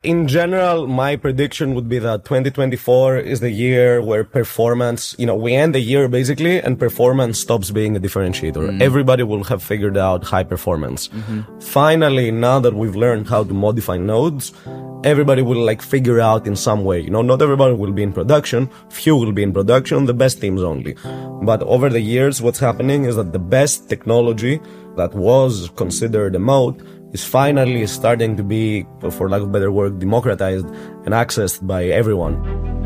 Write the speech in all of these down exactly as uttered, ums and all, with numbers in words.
In general, my prediction would be that twenty twenty-four is the year where performance, you know, we end the year basically and performance stops being a differentiator. Mm. Everybody will have figured out high performance. Mm-hmm. Finally, now that we've learned how to modify nodes, everybody will like figure out in some way, you know, not everybody will be in production. Few will be in production, the best teams only. But over the years, what's happening is that the best technology that was considered a moat is finally starting to be, for lack of a better word, democratized and accessed by everyone.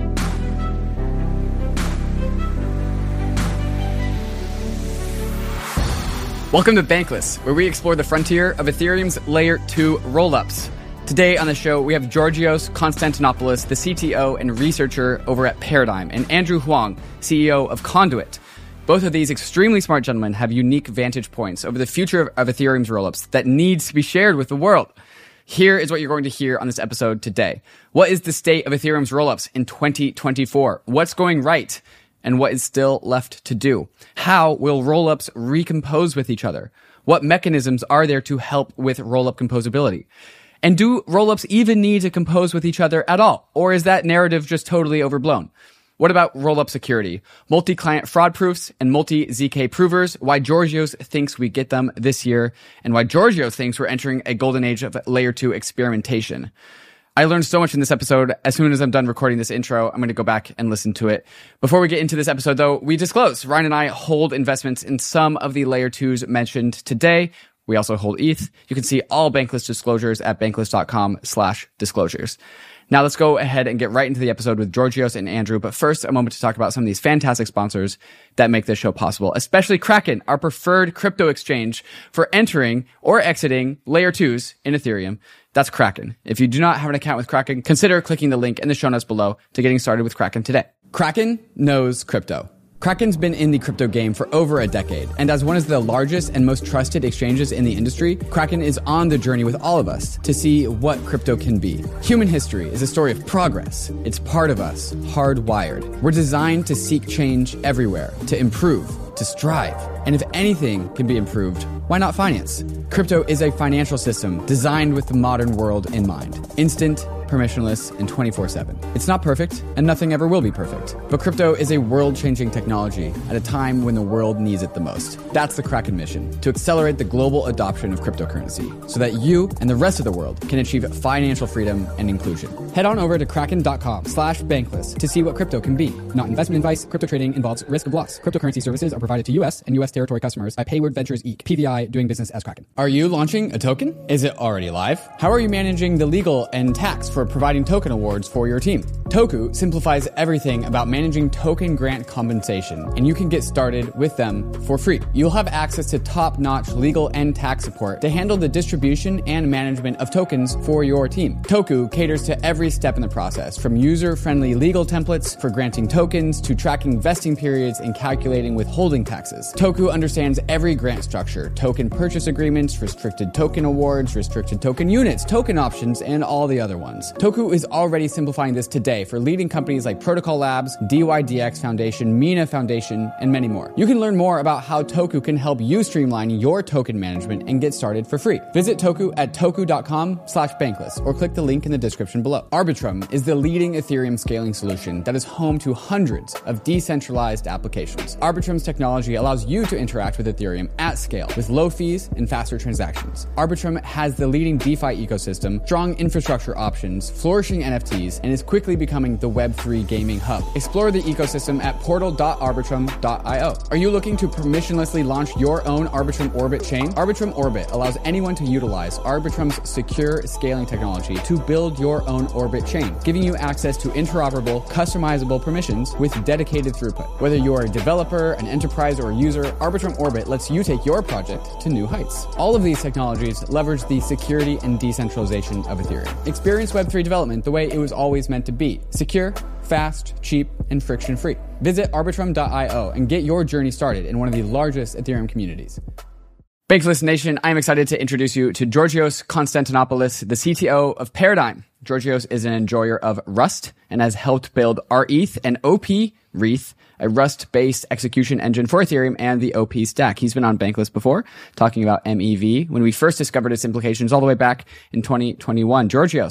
Welcome to Bankless, where we explore the frontier of Ethereum's Layer two rollups. Today on the show, we have Georgios Konstantinopoulos, the C T O and researcher over at Paradigm, and Andrew Huang, C E O of Conduit. Both of these extremely smart gentlemen have unique vantage points over the future of Ethereum's rollups that needs to be shared with the world. Here is what you're going to hear on this episode today. What is the state of Ethereum's rollups in twenty twenty-four? What's going right? And what is still left to do? How will rollups recompose with each other? What mechanisms are there to help with rollup composability? And do rollups even need to compose with each other at all? Or is that narrative just totally overblown? What about rollup security, multi-client fraud proofs, and multi-Z K provers? Why Georgios thinks we get them this year, and why Georgios thinks we're entering a golden age of layer two experimentation. I learned so much in this episode. As soon as I'm done recording this intro, I'm going to go back and listen to it. Before we get into this episode, though, we disclose Ryan and I hold investments in some of the layer twos mentioned today. We also hold E T H. You can see all Bankless disclosures at bankless.com slash disclosures. Now let's go ahead and get right into the episode with Georgios and Andrew. But first, a moment to talk about some of these fantastic sponsors that make this show possible, especially Kraken, our preferred crypto exchange for entering or exiting layer twos in Ethereum. That's Kraken. If you do not have an account with Kraken, consider clicking the link in the show notes below to getting started with Kraken today. Kraken knows crypto. Kraken's been in the crypto game for over a decade, and as one of the largest and most trusted exchanges in the industry, Kraken is on the journey with all of us to see what crypto can be. Human history is a story of progress. It's part of us, hardwired. We're designed to seek change everywhere, to improve, to strive. And if anything can be improved, why not finance? Crypto is a financial system designed with the modern world in mind. Instant, permissionless, and twenty-four seven. It's not perfect, and nothing ever will be perfect. But crypto is a world-changing technology at a time when the world needs it the most. That's the Kraken mission, to accelerate the global adoption of cryptocurrency so that you and the rest of the world can achieve financial freedom and inclusion. Head on over to kraken.com slash bankless to see what crypto can be. Not investment advice. Crypto trading involves risk of loss. Cryptocurrency services are provided to U S and U S territory customers by Payward Ventures Incorporated, P V I, doing business as Kraken. Are you launching a token? Is it already live? How are you managing the legal and tax for providing token awards for your team? Toku simplifies everything about managing token grant compensation, and you can get started with them for free. You'll have access to top-notch legal and tax support to handle the distribution and management of tokens for your team. Toku caters to every step in the process, from user-friendly legal templates for granting tokens to tracking vesting periods and calculating withholding taxes. Toku understands every grant structure, token purchase agreements, restricted token awards, restricted token units, token options, and all the other ones. Toku is already simplifying this today for leading companies like Protocol Labs, D Y D X Foundation, Mina Foundation, and many more. You can learn more about how Toku can help you streamline your token management and get started for free. Visit Toku at toku.com slash bankless or click the link in the description below. Arbitrum is the leading Ethereum scaling solution that is home to hundreds of decentralized applications. Arbitrum's technology allows you to interact with Ethereum at scale with low fees and faster transactions. Arbitrum has the leading DeFi ecosystem, strong infrastructure options, flourishing N F Ts, and is quickly becoming the Web three gaming hub. Explore the ecosystem at portal dot arbitrum dot io. Are you looking to permissionlessly launch your own Arbitrum Orbit chain? Arbitrum Orbit allows anyone to utilize Arbitrum's secure scaling technology to build your own Orbit chain, giving you access to interoperable, customizable permissions with dedicated throughput. Whether you are a developer, an enterprise, or a user, Arbitrum Orbit lets you take your project to new heights. All of these technologies leverage the security and decentralization of Ethereum. Experience Web three development the way it was always meant to be. Secure, fast, cheap, and friction-free. Visit arbitrum dot io and get your journey started in one of the largest Ethereum communities. Bankless Nation, I'm excited to introduce you to Georgios Konstantinopoulos, the C T O of Paradigm. Georgios is an enjoyer of Rust and has helped build R E T H and O P Reth, a Rust-based execution engine for Ethereum and the O P stack. He's been on Bankless before, talking about M E V when we first discovered its implications all the way back in twenty twenty-one. Georgios,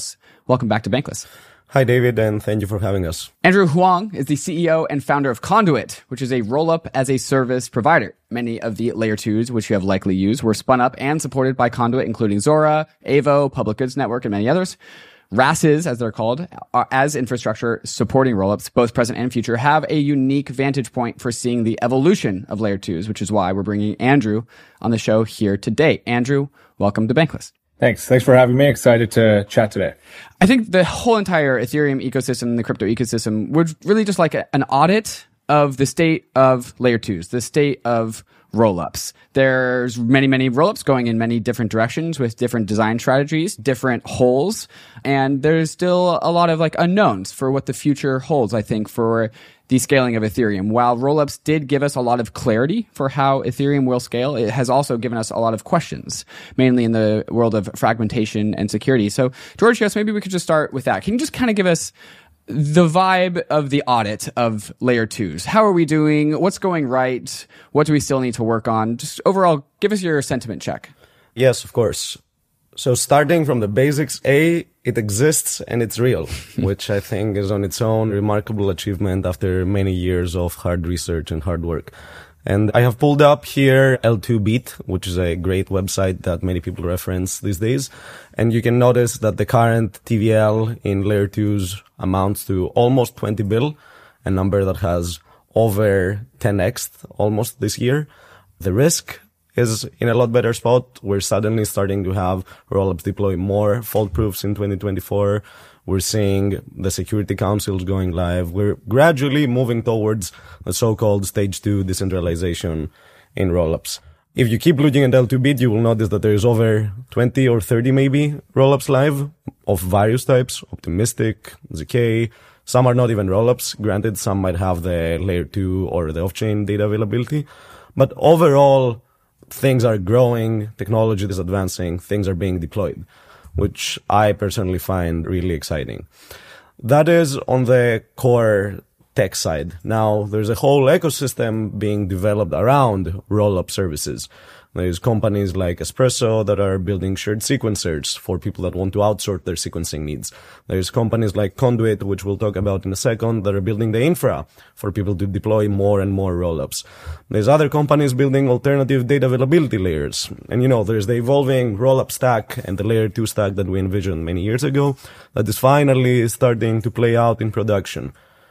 welcome back to Bankless. Hi, David, and thank you for having us. Andrew Huang is the C E O and founder of Conduit, which is a roll-up as a service provider. Many of the layer twos, which you have likely used, were spun up and supported by Conduit, including Zora, Avo, Public Goods Network, and many others. R A Ss, as they're called, are, as infrastructure supporting rollups, both present and future, have a unique vantage point for seeing the evolution of layer twos, which is why we're bringing Andrew on the show here today. Andrew, welcome to Bankless. Thanks. Thanks for having me. Excited to chat today. I think the whole entire Ethereum ecosystem, the crypto ecosystem, would really just like a, an audit of the state of layer twos, the state of rollups. There's many, many rollups going in many different directions with different design strategies, different holes, and there's still a lot of like unknowns for what the future holds, I think, for the scaling of Ethereum. While rollups did give us a lot of clarity for how Ethereum will scale, it has also given us a lot of questions, mainly in the world of fragmentation and security. So, Georgios, maybe we could just start with that. Can you just kind of give us the vibe of the audit of layer twos? How are we doing? What's going right? What do we still need to work on? Just overall, give us your sentiment check. Yes, of course. So starting from the basics, A, it exists and it's real, which I think is on its own remarkable achievement after many years of hard research and hard work. And I have pulled up here L two Beat, which is a great website that many people reference these days. And you can notice that the current T V L in layer twos amounts to almost twenty bill, a number that has over ten x almost this year. The risk is in a lot better spot. We're suddenly starting to have rollups deploy more fault proofs in twenty twenty-four. We're seeing the security councils going live. We're gradually moving towards the so-called stage two decentralization in rollups. If you keep looking at L two Bit, you will notice that there is over twenty or thirty maybe rollups live of various types, optimistic, Z K. Some are not even rollups. Granted, some might have the layer two or the off-chain data availability. But overall, things are growing, technology is advancing, things are being deployed, which I personally find really exciting. That is on the core tech side. Now, there's a whole ecosystem being developed around rollup services. There's companies like Espresso that are building shared sequencers for people that want to outsource their sequencing needs. There's companies like Conduit, which we'll talk about in a second, that are building the infra for people to deploy more and more rollups. There's other companies building alternative data availability layers. And you know, there's the evolving rollup stack and the layer two stack that we envisioned many years ago that is finally starting to play out in production.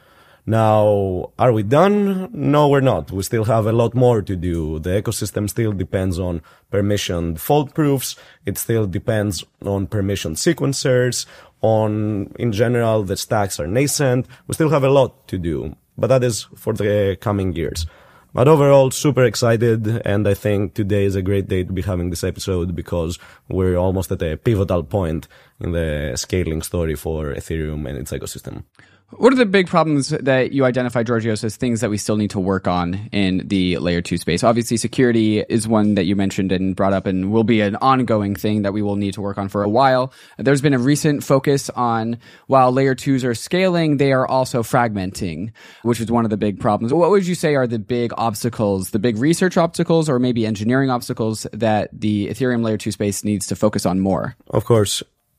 Now, are we done? No, we're not. We still have a lot more to do. The ecosystem still depends on permissioned fault proofs. It still depends on permissioned sequencers. On, in general, the stacks are nascent. We still have a lot to do, but that is for the coming years. But overall, super excited, and I think today is a great day to be having this episode because we're almost at a pivotal point in the scaling story for Ethereum and its ecosystem. What are the big problems that you identify, Georgios, as things that we still need to work on in the layer two space? Obviously, security is one that you mentioned and brought up and will be an ongoing thing that we will need to work on for a while. There's been a recent focus on, while layer twos are scaling, they are also fragmenting, which is one of the big problems. What would you say are the big obstacles, the big research obstacles or maybe engineering obstacles that the Ethereum layer two space needs to focus on more? Of course.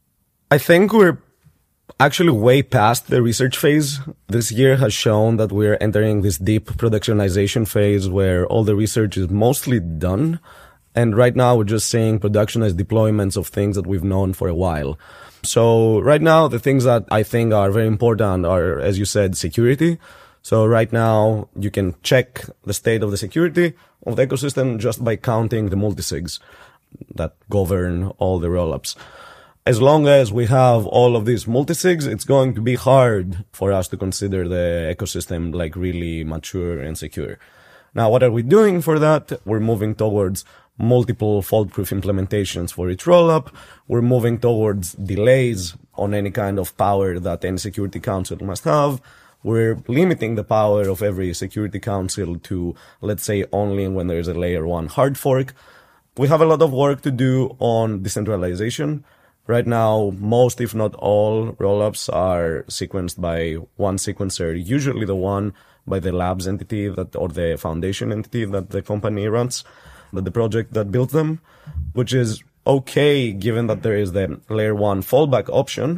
I think we're actually way past the research phase. This year has shown that we're entering this deep productionization phase where all the research is mostly done. And right now we're just seeing productionized deployments of things that we've known for a while. So right now the things that I think are very important are, as you said, security. So right now you can check the state of the security of the ecosystem just by counting the multisigs that govern all the rollups. As long as we have all of these multisigs, it's going to be hard for us to consider the ecosystem like really mature and secure. Now, what are we doing for that? We're moving towards multiple fault-proof implementations for each rollup. We're moving towards delays on any kind of power that any security council must have. We're limiting the power of every security council to, let's say, only when there's a layer one hard fork. We have a lot of work to do on decentralization. Right now, most, if not all, rollups are sequenced by one sequencer, usually the one by the labs entity that, or the foundation entity that the company runs, that the project that built them, which is okay given that there is the layer one fallback option.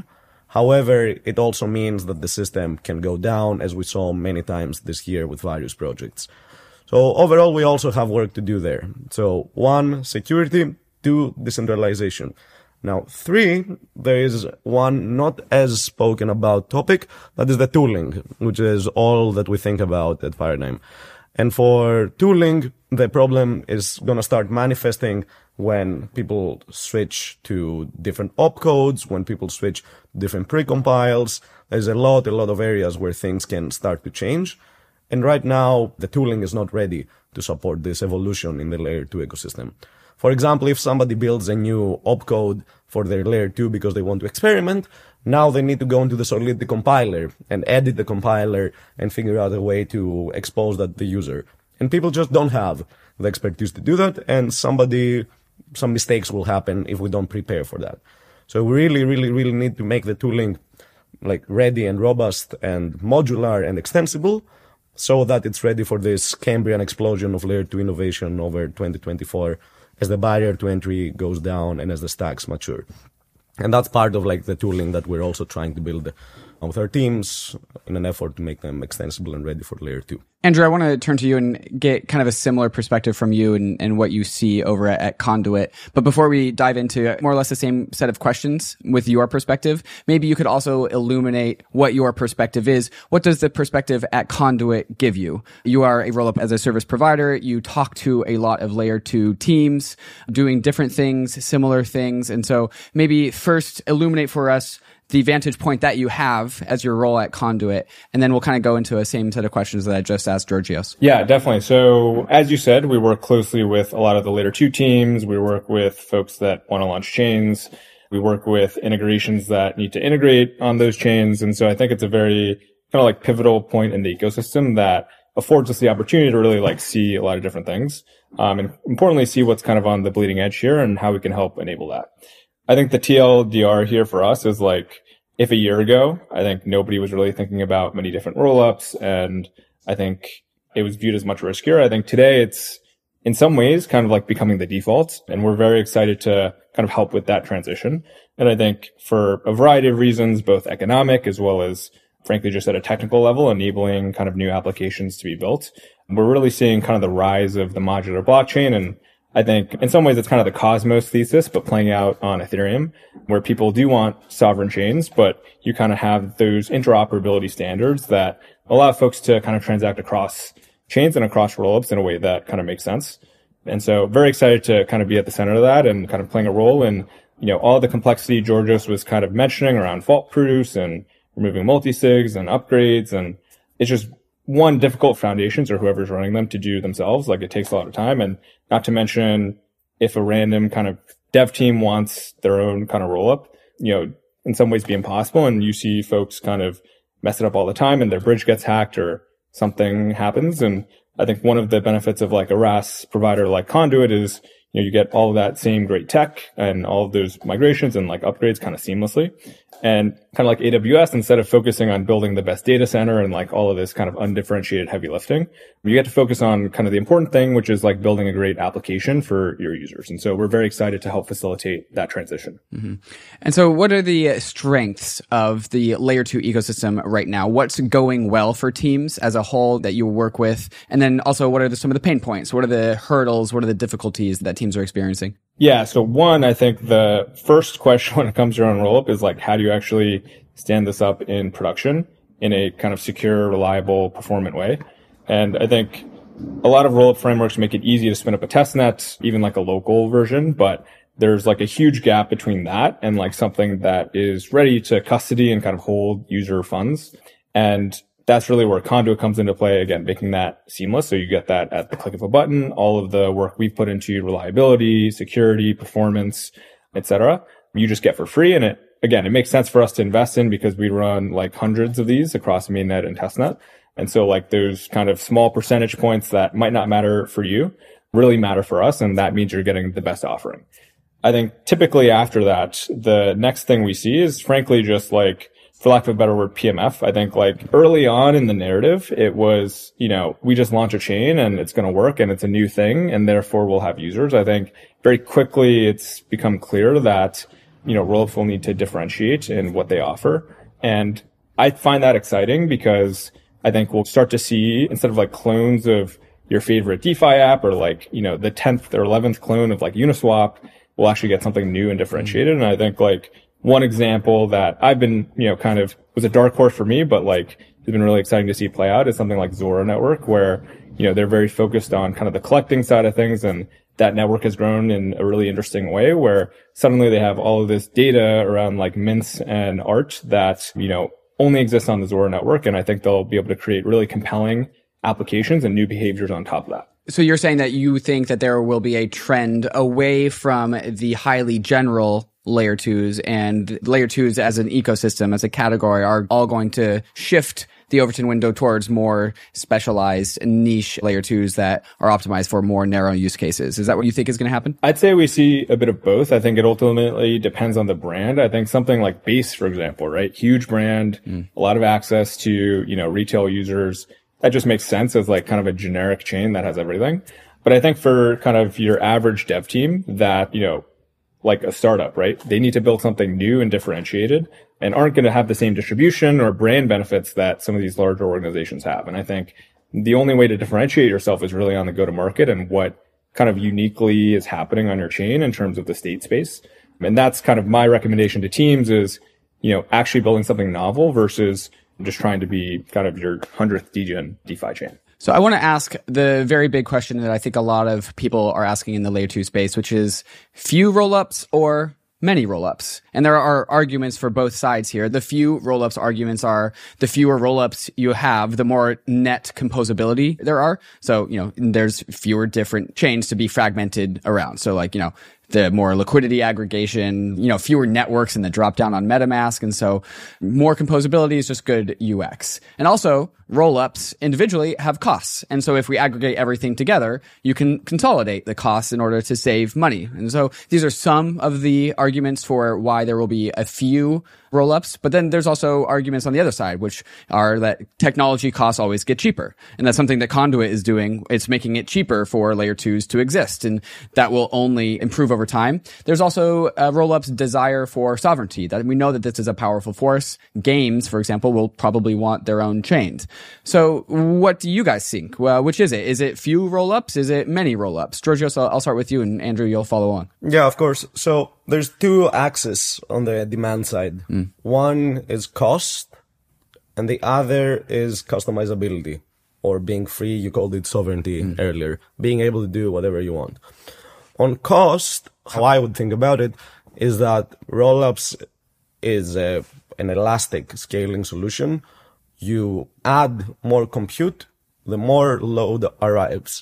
However, it also means that the system can go down, as we saw many times this year with various projects. So overall, we also have work to do there. So one, security, two, decentralization. Now, three, there is one not as spoken about topic, that is the tooling, which is all that we think about at Paradigm. And for tooling, the problem is going to start manifesting when people switch to different opcodes, when people switch to different precompiles. There's a lot, a lot of areas where things can start to change. And right now, the tooling is not ready to support this evolution in the layer two ecosystem. For example, if somebody builds a new opcode for their layer two because they want to experiment, now they need to go into the Solidity compiler and edit the compiler and figure out a way to expose that to the user. And people just don't have the expertise to do that, and somebody, some mistakes will happen if we don't prepare for that. So we really, really, really need to make the tooling like ready and robust and modular and extensible, so that it's ready for this Cambrian explosion of layer two innovation over twenty twenty-four as the barrier to entry goes down and as the stacks mature. And that's part of like the tooling that we're also trying to build with our teams in an effort to make them extensible and ready for layer two. Andrew, I want to turn to you and get kind of a similar perspective from you and, and what you see over at, at Conduit. But before we dive into more or less the same set of questions with your perspective, maybe you could also illuminate what your perspective is. What does the perspective at Conduit give you? You are a roll-up as a service provider. You talk to a lot of layer two teams doing different things, similar things. And so maybe first illuminate for us the vantage point that you have as your role at Conduit, and then we'll kind of go into a same set of questions that I just asked Georgios. Yeah, definitely. So as you said, we work closely with a lot of the layer two teams. We work with folks that want to launch chains. We work with integrations that need to integrate on those chains. And so I think it's a very kind of like pivotal point in the ecosystem that affords us the opportunity to really like see a lot of different things. Um, and importantly, see what's kind of on the bleeding edge here and how we can help enable that. I think the T L D R here for us is like, if a year ago, I think nobody was really thinking about many different rollups, and I think it was viewed as much riskier. I think today it's in some ways kind of like becoming the default, and we're very excited to kind of help with that transition. And I think for a variety of reasons, both economic as well as frankly just at a technical level, enabling kind of new applications to be built, we're really seeing kind of the rise of the modular blockchain. And I think in some ways it's kind of the Cosmos thesis, but playing out on Ethereum, where people do want sovereign chains, but you kind of have those interoperability standards that allow folks to kind of transact across chains and across rollups in a way that kind of makes sense. And so very excited to kind of be at the center of that and kind of playing a role in, you know, all the complexity Georgios was kind of mentioning around fault proofs and removing multi-sigs and upgrades. And it's just one, difficult foundations or whoever's running them to do themselves. Like it takes a lot of time. And not to mention if a random kind of dev team wants their own kind of roll up, you know, in some ways be impossible. And you see folks kind of mess it up all the time and their bridge gets hacked or something happens. And I think one of the benefits of like a R A S provider like Conduit is, you know, you get all of that same great tech and all of those migrations and like upgrades kind of seamlessly. And kind of like A W S, instead of focusing on building the best data center and like all of this kind of undifferentiated heavy lifting, you get to focus on kind of the important thing, which is like building a great application for your users. And so we're very excited to help facilitate that transition. Mm-hmm. And so what are the strengths of the layer two ecosystem right now? What's going well for teams as a whole that you work with? And then also what are the, some of the pain points? What are the hurdles? What are the difficulties that teams are experiencing? Yeah. So one, I think the first question when it comes to your own rollup is like, how do you actually stand this up in production in a kind of secure, reliable, performant way? And I think a lot of rollup frameworks make it easy to spin up a testnet, even like a local version, but there's like a huge gap between that and like something that is ready to custody and kind of hold user funds. And that's really where Conduit comes into play, again, making that seamless. So you get that at the click of a button, all of the work we've put into reliability, security, performance, et cetera, you just get for free. And it, again, it makes sense for us to invest in because we run like hundreds of these across mainnet and testnet. And so like those kind of small percentage points that might not matter for you really matter for us. And that means you're getting the best offering. I think typically after that, the next thing we see is frankly just like, for lack of a better word, P M F. I think like early on in the narrative, it was, you know, we just launch a chain and it's going to work and it's a new thing and therefore we'll have users. I think very quickly it's become clear that you know, rollups will need to differentiate in what they offer. And I find that exciting because I think we'll start to see, instead of like clones of your favorite DeFi app or like, you know, the tenth or eleventh clone of like Uniswap, we'll actually get something new and differentiated. And I think like one example that I've been, you know, kind of was a dark horse for me, but like it's been really exciting to see play out is something like Zora Network, where, you know, they're very focused on kind of the collecting side of things. And that network has grown in a really interesting way where suddenly they have all of this data around like mints and art that, you know, only exists on the Zora network. And I think they'll be able to create really compelling applications and new behaviors on top of that. So you're saying that you think that there will be a trend away from the highly general layer twos, and layer twos as an ecosystem, as a category, are all going to shift the Overton window towards more specialized niche layer twos that are optimized for more narrow use cases. Is that what you think is going to happen? I'd say we see a bit of both. I think it ultimately depends on the brand. I think something like Base, for example, right? Huge brand, mm. a lot of access to, you know, retail users. That just makes sense as like kind of a generic chain that has everything. But I think for kind of your average dev team that, you know, like a startup, right? They need to build something new and differentiated and aren't going to have the same distribution or brand benefits that some of these larger organizations have. And I think the only way to differentiate yourself is really on the go-to-market and what kind of uniquely is happening on your chain in terms of the state space. And that's kind of my recommendation to teams is, you know, actually building something novel versus just trying to be kind of your hundredth degen DeFi chain. So I want to ask the very big question that I think a lot of people are asking in the layer two space, which is few rollups or many rollups. And there are arguments for both sides here. The few rollups arguments are the fewer rollups you have, the more net composability there are. So, you know, there's fewer different chains to be fragmented around. So like, you know, the more liquidity aggregation, you know, fewer networks in the drop down on MetaMask. And so more composability is just good U X. And also rollups individually have costs. And so if we aggregate everything together, you can consolidate the costs in order to save money. And so these are some of the arguments for why there will be a few rollups. But then there's also arguments on the other side, which are that technology costs always get cheaper. And that's something that Conduit is doing. It's making it cheaper for layer twos to exist. And that will only improve over time. There's also a rollups desire for sovereignty, that we know that this is a powerful force. Games, for example, will probably want their own chains. So what do you guys think? Well, which is it? Is it few rollups? Is it many rollups? Georgios, I'll start with you, and Andrew, you'll follow on. Yeah, of course. So there's two axes on the demand side. Mm. One is cost, and the other is customizability, or being free. You called it sovereignty mm. earlier, being able to do whatever you want. On cost, how I would think about it is that rollups is a, an elastic scaling solution. You add more compute, the more load arrives.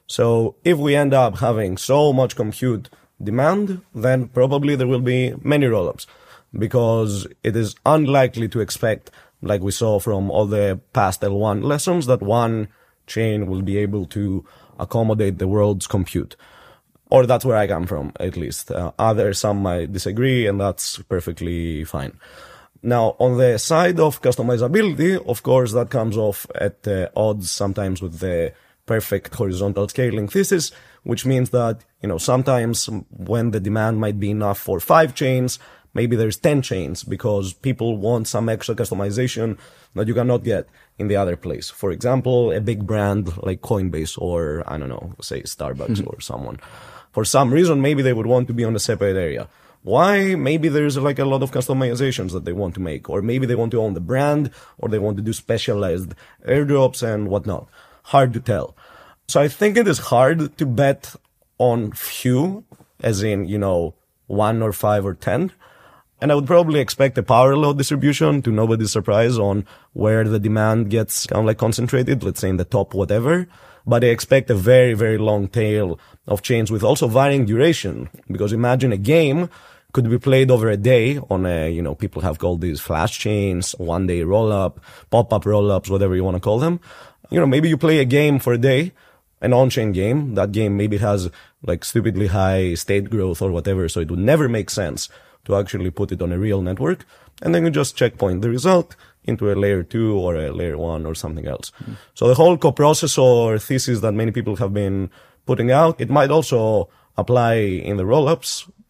So if we end up having so much compute demand, then probably there will be many rollups, because it is unlikely to expect, like we saw from all the past L one lessons, that one chain will be able to accommodate the world's compute. Or that's where I come from, at least. Uh, others, some might disagree, and that's perfectly fine. Now, on the side of customizability, of course, that comes off at uh, odds sometimes with the perfect horizontal scaling thesis, which means that, you know, sometimes when the demand might be enough for five chains, maybe there's ten chains because people want some extra customization that you cannot get in the other place. For example, a big brand like Coinbase or, I don't know, say Starbucks mm-hmm. or someone. For some reason, maybe they would want to be on a separate area. Why? Maybe there's like a lot of customizations that they want to make, or maybe they want to own the brand, or they want to do specialized airdrops and whatnot. Hard to tell. So I think it is hard to bet on few, as in, you know, one or five or ten. And I would probably expect a power law distribution, to nobody's surprise, on where the demand gets kind of like concentrated, let's say in the top whatever. But I expect a very, very long tail of chains with also varying duration. Because imagine a game could be played over a day on a, you know, people have called these flash chains, one day roll-up, pop-up roll-ups, whatever you want to call them. You know, maybe you play a game for a day, an on-chain game. That game maybe has like stupidly high state growth or whatever, so it would never make sense to actually put it on a real network. And then you just checkpoint the result into a layer two or a layer one or something else. Mm-hmm. So the whole coprocessor thesis that many people have been putting out, it might also apply in the rollups,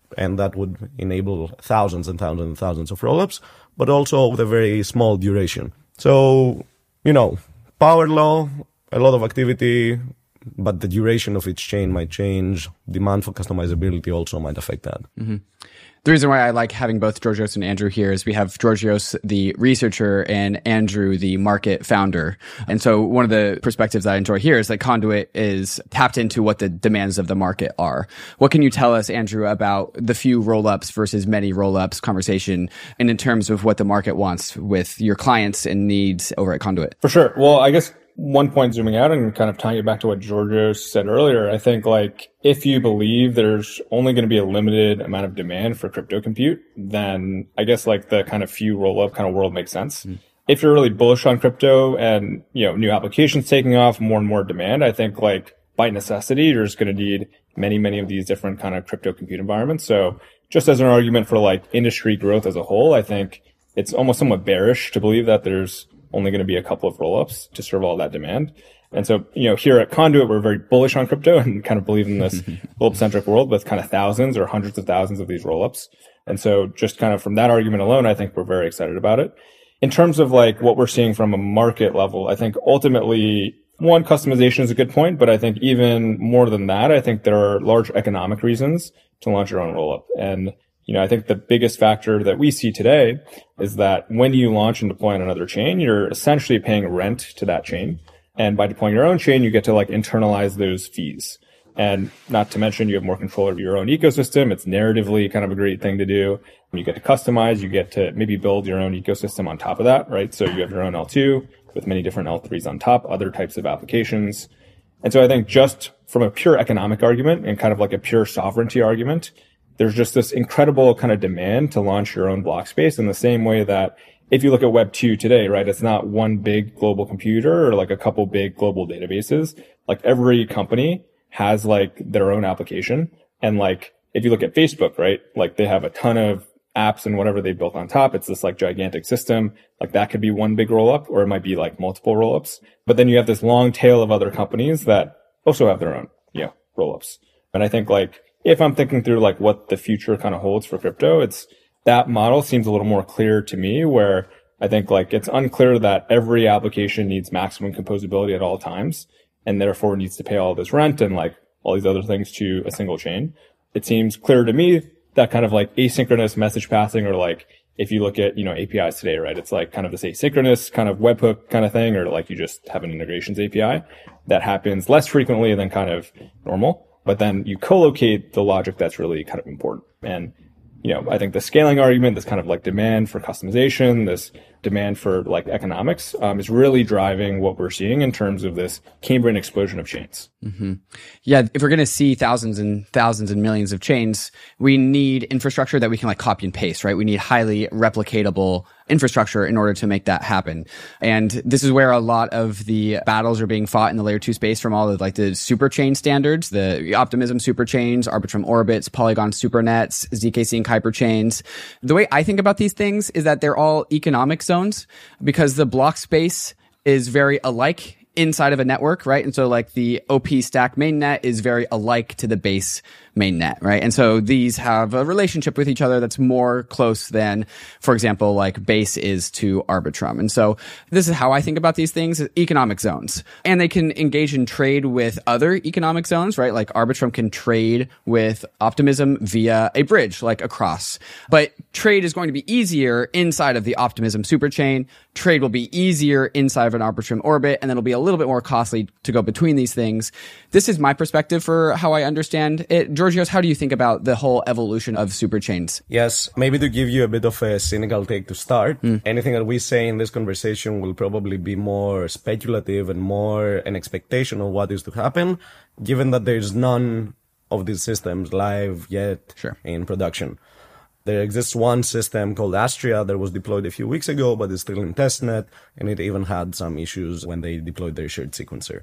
and that would enable thousands and thousands and thousands of rollups, but also with a very small duration. So, you know, power law, a lot of activity, but the duration of each chain might change. Demand for customizability also might affect that. Mm-hmm. The reason why I like having both Georgios and Andrew here is we have Georgios, the researcher, and Andrew, the market founder. And so one of the perspectives I enjoy here is that Conduit is tapped into what the demands of the market are. What can you tell us, Andrew, about the few rollups versus many rollups conversation, and in terms of what the market wants with your clients and needs over at Conduit? For sure. Well, I guess one point zooming out and kind of tying it back to what Georgios said earlier, I think like if you believe there's only going to be a limited amount of demand for crypto compute, then I guess like the kind of few roll up kind of world makes sense. Mm. If you're really bullish on crypto and, you know, new applications taking off, more and more demand, I think like by necessity, you're just going to need many, many of these different kind of crypto compute environments. So just as an argument for like industry growth as a whole, I think it's almost somewhat bearish to believe that there's only going to be a couple of rollups to serve all that demand. And so, you know, here at Conduit, we're very bullish on crypto and kind of believe in this rollup-centric world with kind of thousands or hundreds of thousands of these rollups. And so just kind of from that argument alone, I think we're very excited about it. In terms of like what we're seeing from a market level, I think ultimately, one, customization is a good point, but I think even more than that, I think there are large economic reasons to launch your own rollup. And you know, I think the biggest factor that we see today is that when you launch and deploy on another chain, you're essentially paying rent to that chain. And by deploying your own chain, you get to like internalize those fees. And not to mention you have more control over your own ecosystem. It's narratively kind of a great thing to do. You get to customize, you get to maybe build your own ecosystem on top of that, right? So you have your own L two with many different L threes on top, other types of applications. And so I think just from a pure economic argument and kind of like a pure sovereignty argument, there's just this incredible kind of demand to launch your own block space in the same way that if you look at Web two today, right, it's not one big global computer or like a couple big global databases. Like every company has like their own application. And like if you look at Facebook, right, like they have a ton of apps and whatever they built on top. It's this like gigantic system. Like that could be one big roll up, or it might be like multiple roll ups. But then you have this long tail of other companies that also have their own, you know, roll ups. And I think like, if I'm thinking through like what the future kind of holds for crypto, it's that model seems a little more clear to me, where I think like it's unclear that every application needs maximum composability at all times and therefore needs to pay all this rent and like all these other things to a single chain. It seems clear to me that kind of like asynchronous message passing, or like if you look at, you know, A P Is today, right, it's like kind of this asynchronous kind of webhook kind of thing, or like you just have an integrations A P I that happens less frequently than kind of normal. But then you co-locate the logic that's really kind of important. And, you know, I think the scaling argument, this kind of like demand for customization, this demand for like economics, um, is really driving what we're seeing in terms of this Cambrian explosion of chains. Mm-hmm. Yeah. If we're going to see thousands and thousands and millions of chains, we need infrastructure that we can like copy and paste, right? We need highly replicatable infrastructure in order to make that happen. And this is where a lot of the battles are being fought in the layer two space from all of like the super chain standards, the Optimism super chains, Arbitrum orbits, Polygon supernets, Z K C and Kuiper chains. The way I think about these things is that they're all economic zones, because the block space is very alike inside of a network, right? And so like the O P stack mainnet is very alike to the base mainnet, right? And so these have a relationship with each other that's more close than, for example, like base is to Arbitrum. And so this is how I think about these things: economic zones. And they can engage in trade with other economic zones, right? Like Arbitrum can trade with Optimism via a bridge, like across. But trade is going to be easier inside of the Optimism superchain. Trade will be easier inside of an Arbitrum orbit, and then it'll be a little bit more costly to go between these things. This is my perspective for how I understand it. Georgios, how do you think about the whole evolution of superchains? Yes, maybe to give you a bit of a cynical take to start, mm. anything that we say in this conversation will probably be more speculative and more an expectation of what is to happen, given that there's none of these systems live yet sure. in production. There exists one system called Astria that was deployed a few weeks ago, but is still in testnet, and it even had some issues when they deployed their shared sequencer.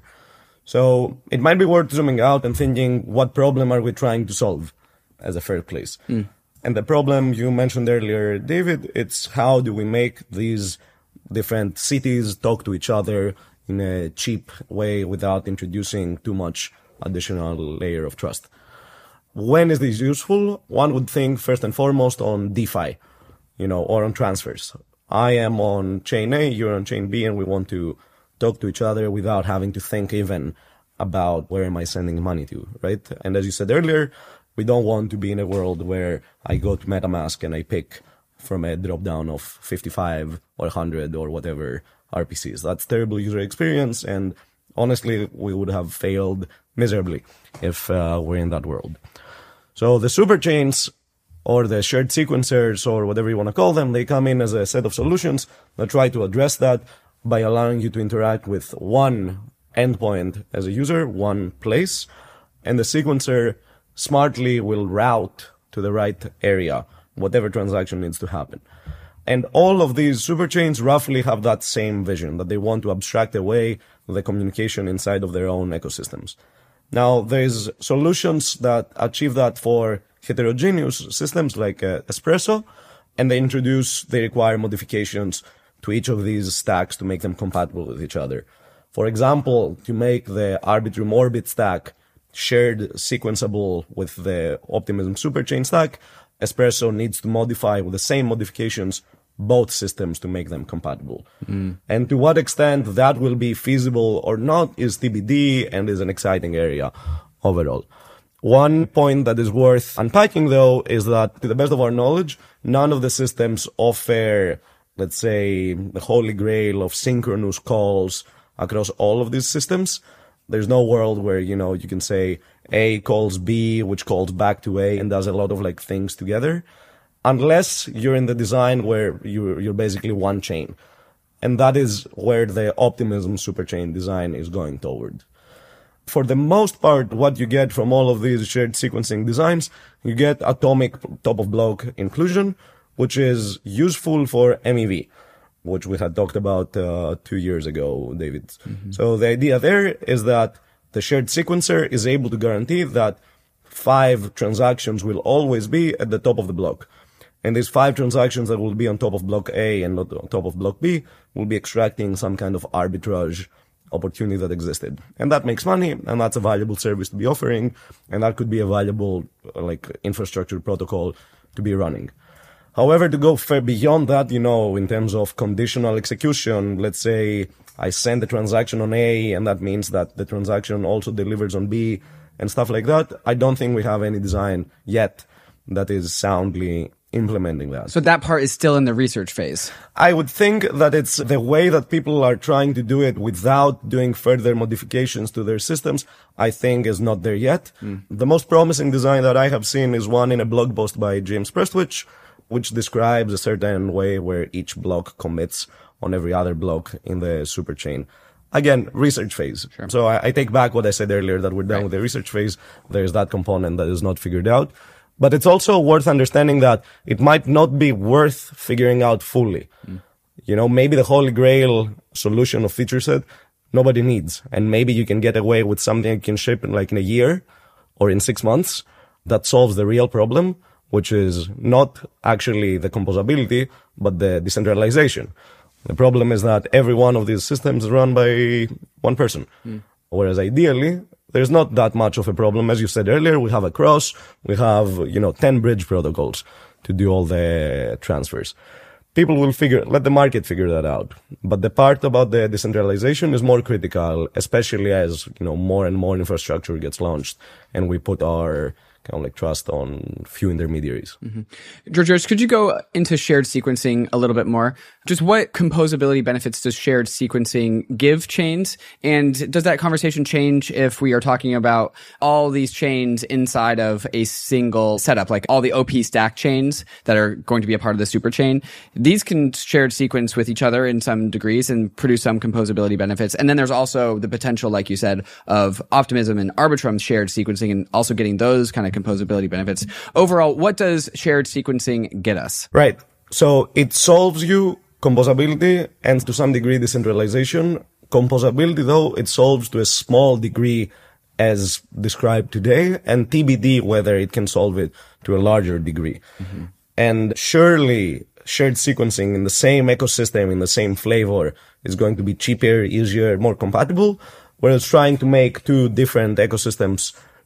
So it might be worth zooming out and thinking, what problem are we trying to solve as a first place? Mm. And the problem you mentioned earlier, David, it's how do we make these different cities talk to each other in a cheap way without introducing too much additional layer of trust? when is this useful? One would think first and foremost on DeFi, you know, or on transfers. I am on chain A, you're on chain B, and we want to talk to each other without having to think even about where am I sending money to, right? And as you said earlier, we don't want to be in a world where I go to MetaMask and I pick from a drop down of fifty-five or one hundred or whatever R P Cs. That's terrible user experience, and honestly, we would have failed miserably if uh, we're in that world. So the superchains or the shared sequencers or whatever you want to call them, they come in as a set of solutions that try to address that by allowing you to interact with one endpoint as a user, one place, and the sequencer smartly will route to the right area whatever transaction needs to happen. And all of these superchains roughly have that same vision, that they want to abstract away the communication inside of their own ecosystems. Now, there's solutions that achieve that for heterogeneous systems like uh, Espresso, and they introduce, they require modifications to each of these stacks to make them compatible with each other. For example, to make the Arbitrum Orbit stack shared sequenceable with the Optimism Superchain stack, Espresso needs to modify with the same modifications both systems to make them compatible. Mm. And to what extent that will be feasible or not is T B D and is an exciting area overall. One point that is worth unpacking, though, is that to the best of our knowledge, none of the systems offer, let's say, the holy grail of synchronous calls across all of these systems. There's no world where, you know, you can say A calls B, which calls back to A and does a lot of like things together. Unless you're in the design where you're, you're basically one chain. And that is where the Optimism Superchain design is going toward. For the most part, what you get from all of these shared sequencing designs, you get atomic top-of-block inclusion, which is useful for M E V, which we had talked about uh, two years ago, David. Mm-hmm. So the idea there is that the shared sequencer is able to guarantee that five transactions will always be at the top of the block. And these five transactions that will be on top of block A and not on top of block B will be extracting some kind of arbitrage opportunity that existed. And that makes money, and that's a valuable service to be offering, and that could be a valuable like infrastructure protocol to be running. However, to go far beyond that, you know, in terms of conditional execution, let's say I send a transaction on A, and that means that the transaction also delivers on B, and stuff like that, I don't think we have any design yet that is soundly implementing that. So that part is still in the research phase. I would think that it's the way that people are trying to do it without doing further modifications to their systems, I think is not there yet. Mm. The most promising design that I have seen is one in a blog post by James Prestwich, which describes a certain way where each block commits on every other block in the superchain. Again, research phase. Sure. So I, I take back what I said earlier, that we're done right. with the research phase. There's that component that is not figured out. But it's also worth understanding that it might not be worth figuring out fully. Mm. You know, maybe the holy grail solution of feature set nobody needs. And maybe you can get away with something you can ship in like in a year or in six months that solves the real problem, which is not actually the composability, but the decentralization. The problem is that every one of these systems is run by one person. Mm. Whereas ideally, there's not that much of a problem. As you said earlier, we have a cross, we have, you know, ten bridge protocols to do all the transfers. People will figure, let the market figure that out. But the part about the decentralization is more critical, especially as, you know, more and more infrastructure gets launched and we put our kind of like trust on few intermediaries. Mm-hmm. Georgios, could you go into shared sequencing a little bit more? Just what composability benefits does shared sequencing give chains? And does that conversation change if we are talking about all these chains inside of a single setup, like all the O P stack chains that are going to be a part of the super chain? These can shared sequence with each other in some degrees and produce some composability benefits. And then there's also the potential, like you said, of Optimism and Arbitrum shared sequencing and also getting those kind of composability benefits. Overall, what does shared sequencing get us? Right. So it solves you composability and to some degree decentralization. Composability, though, it solves to a small degree as described today, and T B D whether it can solve it to a larger degree. Mm-hmm. And surely shared sequencing in the same ecosystem, in the same flavor, is going to be cheaper, easier, more compatible, whereas trying to make two different ecosystems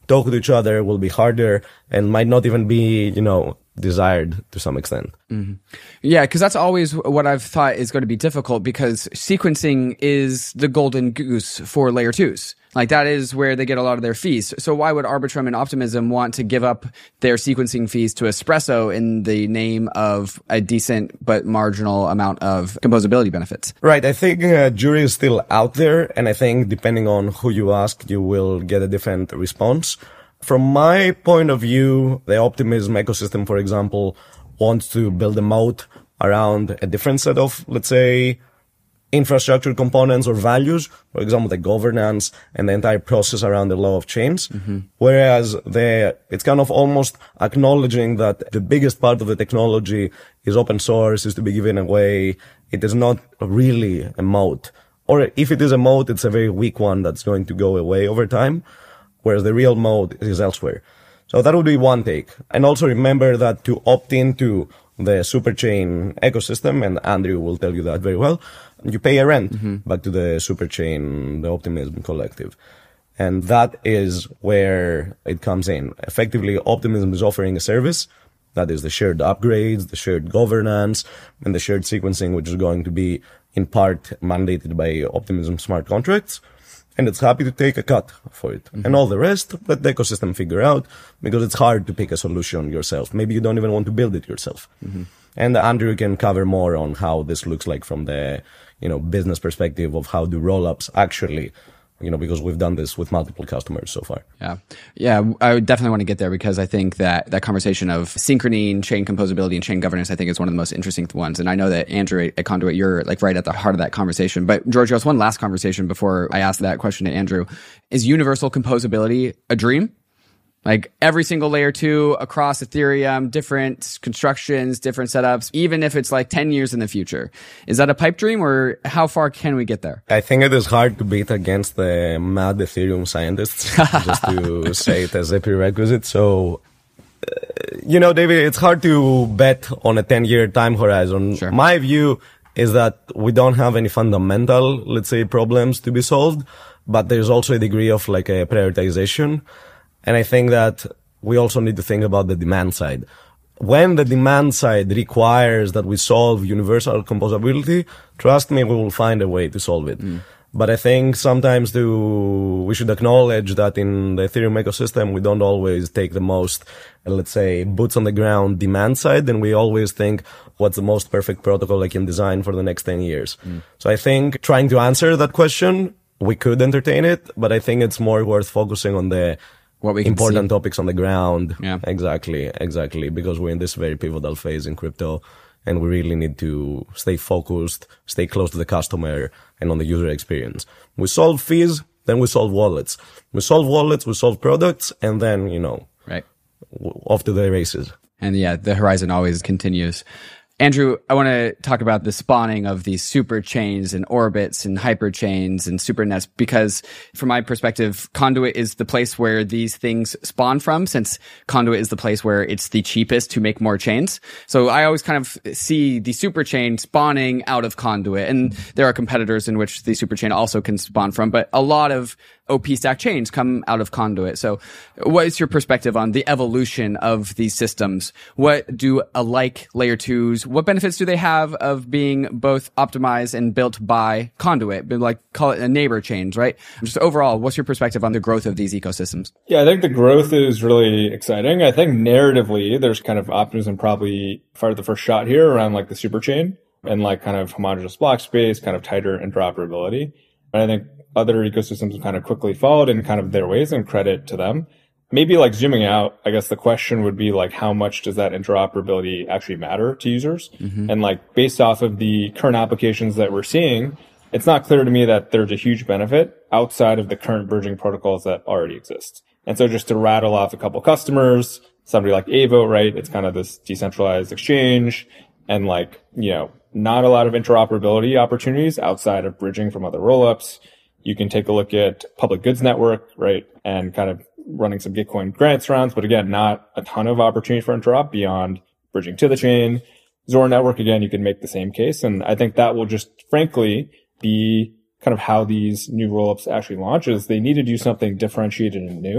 talk to each other will be harder and might not even be, you know, desired to some extent. Mm-hmm. Yeah, because that's always what I've thought is going to be difficult, because sequencing is the golden goose for layer twos. Like, that is where they get a lot of their fees. So why would Arbitrum and Optimism want to give up their sequencing fees to Espresso in the name of a decent but marginal amount of composability benefits? Right. I think uh, jury is still out there, and I think depending on who you ask, you will get a different response. From my point of view, the Optimism ecosystem, for example, wants to build a moat around a different set of, let's say, infrastructure components or values, for example, the governance and the entire process around the law of chains. Mm-hmm. Whereas the, it's kind of almost acknowledging that the biggest part of the technology is open source, is to be given away. It is not really a moat. Or if it is a moat, it's a very weak one that's going to go away over time. Whereas the real moat is elsewhere. So that would be one take. And also remember that to opt into the superchain ecosystem, and Andrew will tell you that very well, you pay a rent mm-hmm. back to the superchain, the Optimism collective. And that is where it comes in. Effectively, Optimism is offering a service. That is the shared upgrades, the shared governance, and the shared sequencing, which is going to be in part mandated by Optimism smart contracts. And it's happy to take a cut for it. Mm-hmm. And all the rest, let the ecosystem figure out, because it's hard to pick a solution yourself. Maybe you don't even want to build it yourself. Mm-hmm. And Andrew can cover more on how this looks like from the, you know, business perspective of how do rollups actually, you know, because we've done this with multiple customers so far. Yeah. Yeah. I would definitely want to get there, because I think that that conversation of synchrony and chain composability and chain governance, I think, is one of the most interesting ones. And I know that Andrew at Conduit, you're like right at the heart of that conversation. But Georgios, one last conversation before I ask that question to Andrew. Is universal composability a dream? Like, every single layer two across Ethereum, different constructions, different setups, even if it's like ten years in the future. Is that a pipe dream, or how far can we get there? I think it is hard to beat against the mad Ethereum scientists, just to say it as a prerequisite. So, uh, you know, David, it's hard to bet on a ten-year time horizon. Sure. My view is that we don't have any fundamental, let's say, problems to be solved, but there's also a degree of like a prioritization. And I think that we also need to think about the demand side. When the demand side requires that we solve universal composability, trust me, we will find a way to solve it. Mm. But I think sometimes to, we should acknowledge that in the Ethereum ecosystem, we don't always take the most, let's say, boots on the ground demand side. And we always think, what's the most perfect protocol I can design for the next ten years? Mm. So I think trying to answer that question, we could entertain it, but I think it's more worth focusing on the what we can important see. Topics on the ground. Yeah. Exactly, exactly. Because we're in this very pivotal phase in crypto, and we really need to stay focused, stay close to the customer and on the user experience. We solve fees, then we solve wallets. We solve wallets, we solve products, and then, you know, right, off to the races. And yeah, the horizon always continues. Andrew, I want to talk about the spawning of these super chains and orbits and hyper chains and supernets, because from my perspective, Conduit is the place where these things spawn from, since Conduit is the place where it's the cheapest to make more chains. So I always kind of see the super chain spawning out of Conduit, and there are competitors in which the super chain also can spawn from, but a lot of O P stack chains come out of Conduit. So what is your perspective on the evolution of these systems? What do alike layer twos, what benefits do they have of being both optimized and built by Conduit? Like, call it a neighbor chains, right? Just overall, what's your perspective on the growth of these ecosystems? Yeah, I think the growth is really exciting. I think narratively, there's kind of Optimism probably fired the first shot here around like the super chain and like kind of homogeneous block space, kind of tighter interoperability. And I think other ecosystems kind of quickly followed in kind of their ways, and credit to them. Maybe like zooming out, I guess the question would be like, how much does that interoperability actually matter to users? Mm-hmm. And like, based off of the current applications that we're seeing, it's not clear to me that there's a huge benefit outside of the current bridging protocols that already exist. And so just to rattle off a couple customers, somebody like Avo, right? It's kind of this decentralized exchange, and like, you know, not a lot of interoperability opportunities outside of bridging from other rollups. You can take a look at Public Goods Network, right? And kind of running some Gitcoin grants rounds, but again, not a ton of opportunity for interop beyond bridging to the chain. Zora Network, again, you can make the same case. And I think that will just frankly be kind of how these new rollups actually launch, is they need to do something differentiated and new.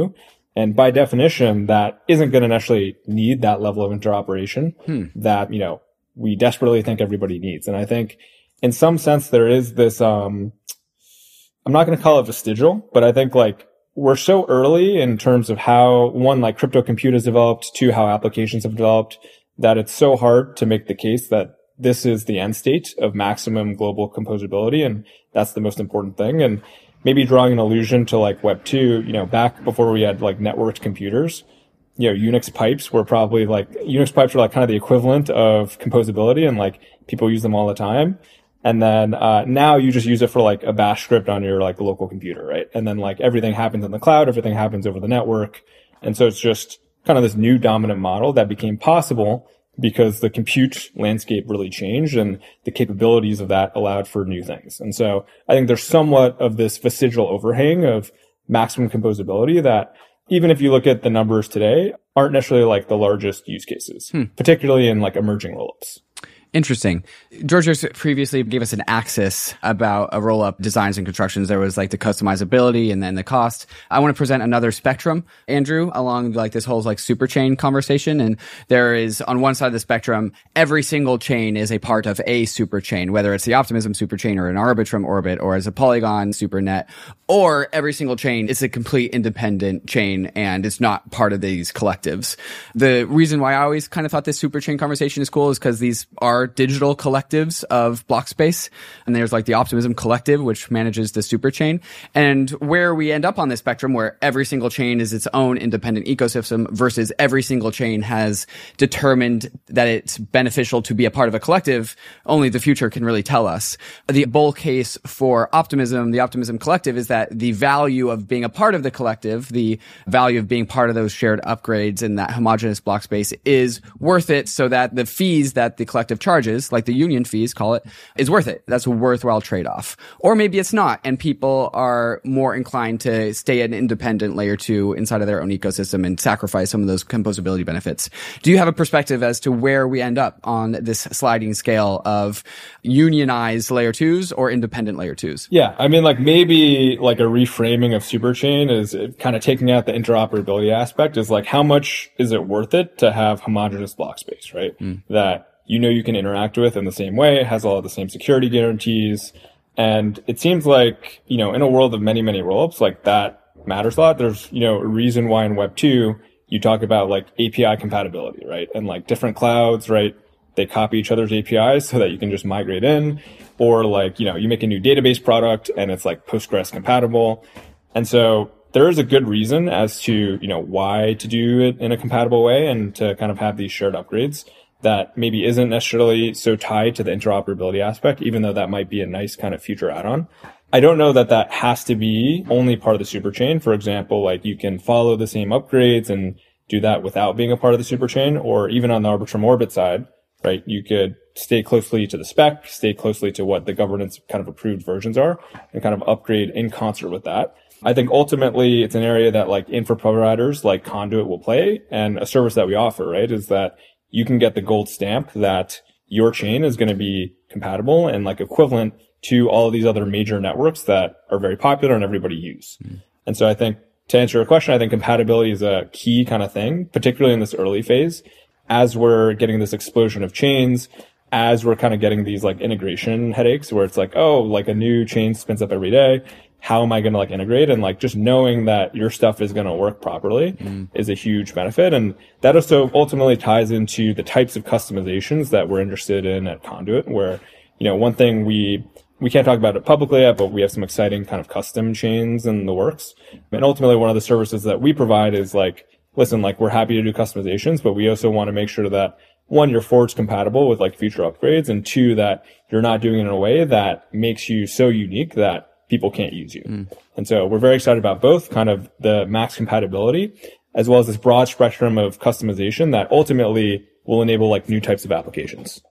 And by definition, that isn't going to necessarily need that level of interoperation hmm. that, you know, we desperately think everybody needs. And I think in some sense, there is this, um, I'm not going to call it vestigial, but I think like we're so early in terms of how one, like crypto compute has developed, two, how applications have developed, that it's so hard to make the case that this is the end state of maximum global composability. And that's the most important thing. And maybe drawing an allusion to like Web two, you know, back before we had like networked computers, you know, Unix pipes were probably like, Unix pipes were like kind of the equivalent of composability, and like people use them all the time. And then, uh, now you just use it for like a bash script on your like local computer, right? And then like everything happens in the cloud, everything happens over the network. And so it's just kind of this new dominant model that became possible because the compute landscape really changed and the capabilities of that allowed for new things. And so I think there's somewhat of this vestigial overhang of maximum composability that even if you look at the numbers today, aren't necessarily like the largest use cases, hmm. particularly in like emerging rollups. Interesting. Georgios previously gave us an axis about a roll-up designs and constructions. There was like the customizability and then the cost. I want to present another spectrum, Andrew, along like this whole like super chain conversation. And there is on one side of the spectrum, every single chain is a part of a super chain, whether it's the Optimism super chain or an Arbitrum orbit or as a Polygon supernet, or every single chain is a complete independent chain and it's not part of these collectives. The reason why I always kind of thought this super chain conversation is cool is because these are digital collectives of block space. And there's like the Optimism collective, which manages the super chain. And where we end up on this spectrum, where every single chain is its own independent ecosystem versus every single chain has determined that it's beneficial to be a part of a collective, only the future can really tell us. The bull case for Optimism, the Optimism collective, is that the value of being a part of the collective, the value of being part of those shared upgrades in that homogeneous block space is worth it, so that the fees that the collective charges, like the union fees, call it, is worth it. That's a worthwhile trade-off. Or maybe it's not, and people are more inclined to stay an independent layer two inside of their own ecosystem and sacrifice some of those composability benefits. Do you have a perspective as to where we end up on this sliding scale of unionized layer twos or independent layer twos? Yeah, I mean, like maybe like a reframing of Superchain is kind of taking out the interoperability aspect, is like how much is it worth it to have homogeneous block space, right? Mm. That you know you can interact with in the same way, it has all of the same security guarantees. And it seems like, you know, in a world of many, many rollups, like that matters a lot. There's, you know, a reason why in Web two, you talk about like A P I compatibility, right? And like different clouds, right? They copy each other's A P Is so that you can just migrate in. Or like, you know, you make a new database product and it's like Postgres compatible. And so there is a good reason as to, you know, why to do it in a compatible way and to kind of have these shared upgrades that maybe isn't necessarily so tied to the interoperability aspect, even though that might be a nice kind of future add-on. I don't know that that has to be only part of the superchain. For example, like you can follow the same upgrades and do that without being a part of the superchain, or even on the Arbitrum Orbit side, right? You could stay closely to the spec, stay closely to what the governance kind of approved versions are, and kind of upgrade in concert with that. I think ultimately it's an area that like infra providers like Conduit will play, and a service that we offer, right, is that you can get the gold stamp that your chain is going to be compatible and like equivalent to all of these other major networks that are very popular and everybody use. Mm. And so I think to answer your question, I think compatibility is a key kind of thing, particularly in this early phase, as we're getting this explosion of chains, as we're kind of getting these like integration headaches where it's like, oh, like a new chain spins up every day. How am I going to like integrate? And like just knowing that your stuff is going to work properly mm. is a huge benefit. And that also ultimately ties into the types of customizations that we're interested in at Conduit, where, you know, one thing we, we can't talk about it publicly yet, but we have some exciting kind of custom chains in the works. And ultimately one of the services that we provide is like, listen, like we're happy to do customizations, but we also want to make sure that one, you're forward compatible with like future upgrades, and two, that you're not doing it in a way that makes you so unique that people can't use you. Mm. And so we're very excited about both kind of the max compatibility as well as this broad spectrum of customization that ultimately will enable like new types of applications.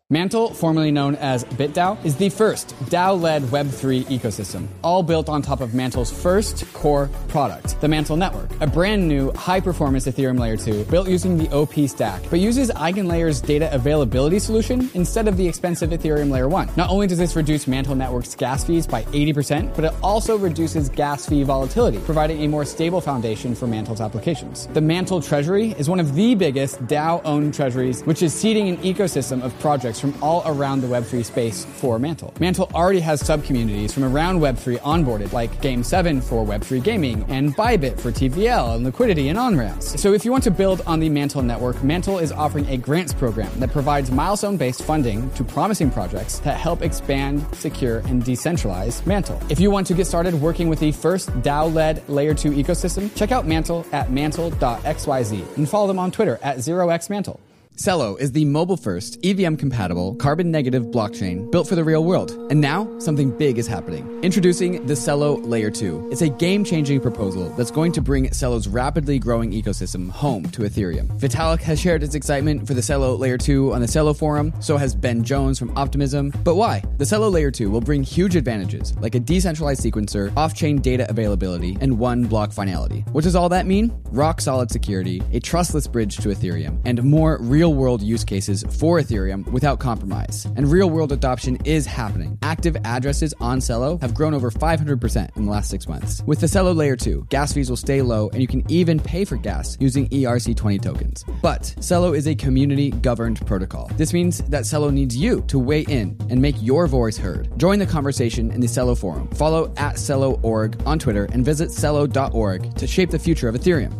Mantle, formerly known as BitDAO, is the first DAO-led Web three ecosystem, all built on top of Mantle's first core product, the Mantle Network, a brand new high-performance Ethereum Layer two built using the O P stack, but uses EigenLayer's data availability solution instead of the expensive Ethereum Layer one. Not only does this reduce Mantle Network's gas fees by eighty percent, but it also reduces gas fee volatility, providing a more stable foundation for Mantle's applications. The Mantle Treasury is one of the biggest DAO-owned treasuries, which is seeding an ecosystem of projects from all around the Web three space for Mantle. Mantle already has sub-communities from around Web three onboarded, like Game seven for Web three gaming, and Bybit for T V L and liquidity and on-ramps. So if you want to build on the Mantle network, Mantle is offering a grants program that provides milestone-based funding to promising projects that help expand, secure, and decentralize Mantle. If you want to get started working with the first DAO-led Layer two ecosystem, check out Mantle at mantle dot x y z and follow them on Twitter at zero x mantle. Celo is the mobile-first, E V M-compatible, carbon-negative blockchain built for the real world. And now, something big is happening. Introducing the Celo Layer two. It's a game-changing proposal that's going to bring Celo's rapidly growing ecosystem home to Ethereum. Vitalik has shared his excitement for the Celo Layer two on the Celo forum, so has Ben Jones from Optimism. But why? The Celo Layer two will bring huge advantages, like a decentralized sequencer, off-chain data availability, and one block finality. What does all that mean? Rock-solid security, a trustless bridge to Ethereum, and more real real-world use cases for Ethereum without compromise. And real-world adoption is happening. Active addresses on Celo have grown over five hundred percent in the last six months. With the Celo Layer two, gas fees will stay low, and you can even pay for gas using E R C twenty tokens. But Celo is a community-governed protocol. This means that Celo needs you to weigh in and make your voice heard. Join the conversation in the Celo forum. Follow at Celo dot org on Twitter and visit Celo dot org to shape the future of Ethereum.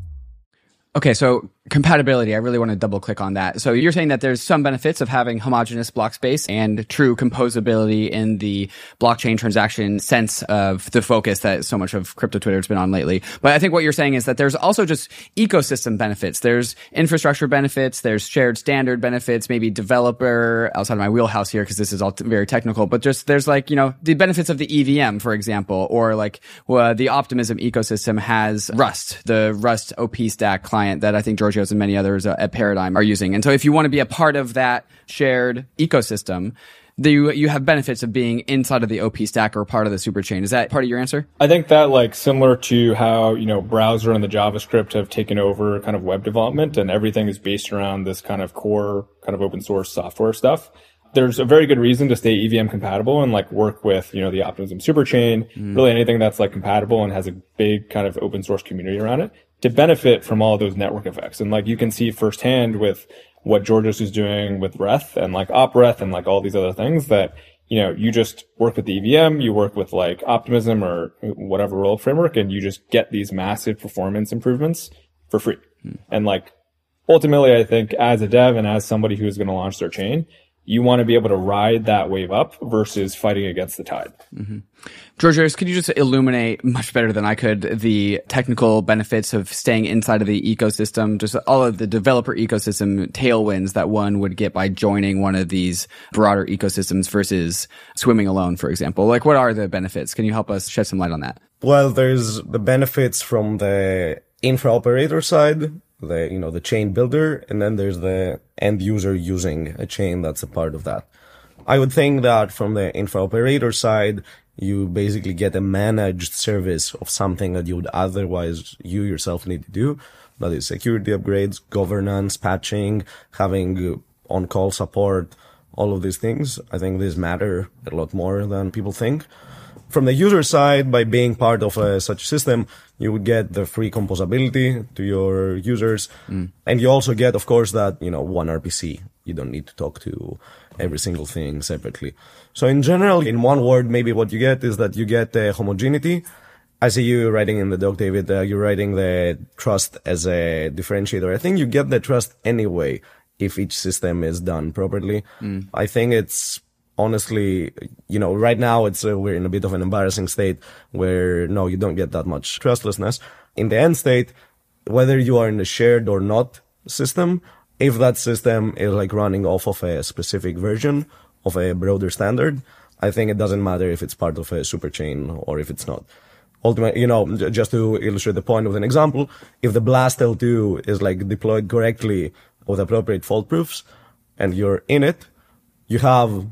Okay, so compatibility, I really want to double click on that. So you're saying that there's some benefits of having homogeneous block space and true composability in the blockchain transaction sense of the focus that so much of crypto Twitter has been on lately. But I think what you're saying is that there's also just ecosystem benefits. There's infrastructure benefits, there's shared standard benefits, maybe developer outside of my wheelhouse here because this is all very technical, but just there's like, you know, the benefits of the E V M, for example, or like well, the Optimism ecosystem has Rust, the Rust O P stack client that I think Georgios and many others uh, at Paradigm are using. And so if you want to be a part of that shared ecosystem, the, you, you have benefits of being inside of the O P stack or part of the superchain. Is that part of your answer? I think that like similar to how, you know, browser and the JavaScript have taken over kind of web development and everything is based around this kind of core kind of open source software stuff. There's a very good reason to stay E V M compatible and like work with, you know, the Optimism superchain, mm. really anything that's like compatible and has a big kind of open source community around it to benefit from all of those network effects. And like you can see firsthand with what Georgios is doing with Reth and like OpReth and like all these other things that, you know, you just work with the E V M, you work with like Optimism or whatever role framework, and you just get these massive performance improvements for free. Mm. And like ultimately, I think as a dev and as somebody who's going to launch their chain, you want to be able to ride that wave up versus fighting against the tide. Mm-hmm. Georgios, could you just illuminate much better than I could the technical benefits of staying inside of the ecosystem, just all of the developer ecosystem tailwinds that one would get by joining one of these broader ecosystems versus swimming alone, for example? Like, what are the benefits? Can you help us shed some light on that? Well, there's the benefits from the infra operator side, the, you know, the chain builder, and then there's the end user using a chain that's a part of that. I would think that from the infra operator side, you basically get a managed service of something that you would otherwise you yourself need to do. That is security upgrades, governance, patching, having on-call support, all of these things. I think these matter a lot more than people think. From the user side, by being part of a, such a system, you would get the free composability to your users. Mm. And you also get, of course, that, you know, one R P C. You don't need to talk to every single thing separately. So in general, in one word, maybe what you get is that you get uh, homogeneity. I see you writing in the doc, David, uh, you're writing the trust as a differentiator. I think you get the trust anyway if each system is done properly. Mm. I think it's honestly, you know, right now it's uh, we're in a bit of an embarrassing state where no, you don't get that much trustlessness. In the end state, whether you are in a shared or not system, if that system is like running off of a specific version of a broader standard, I think it doesn't matter if it's part of a superchain or if it's not. Ultimately, you know, just to illustrate the point with an example, if the Blast L two is like deployed correctly with appropriate fault proofs and you're in it, you have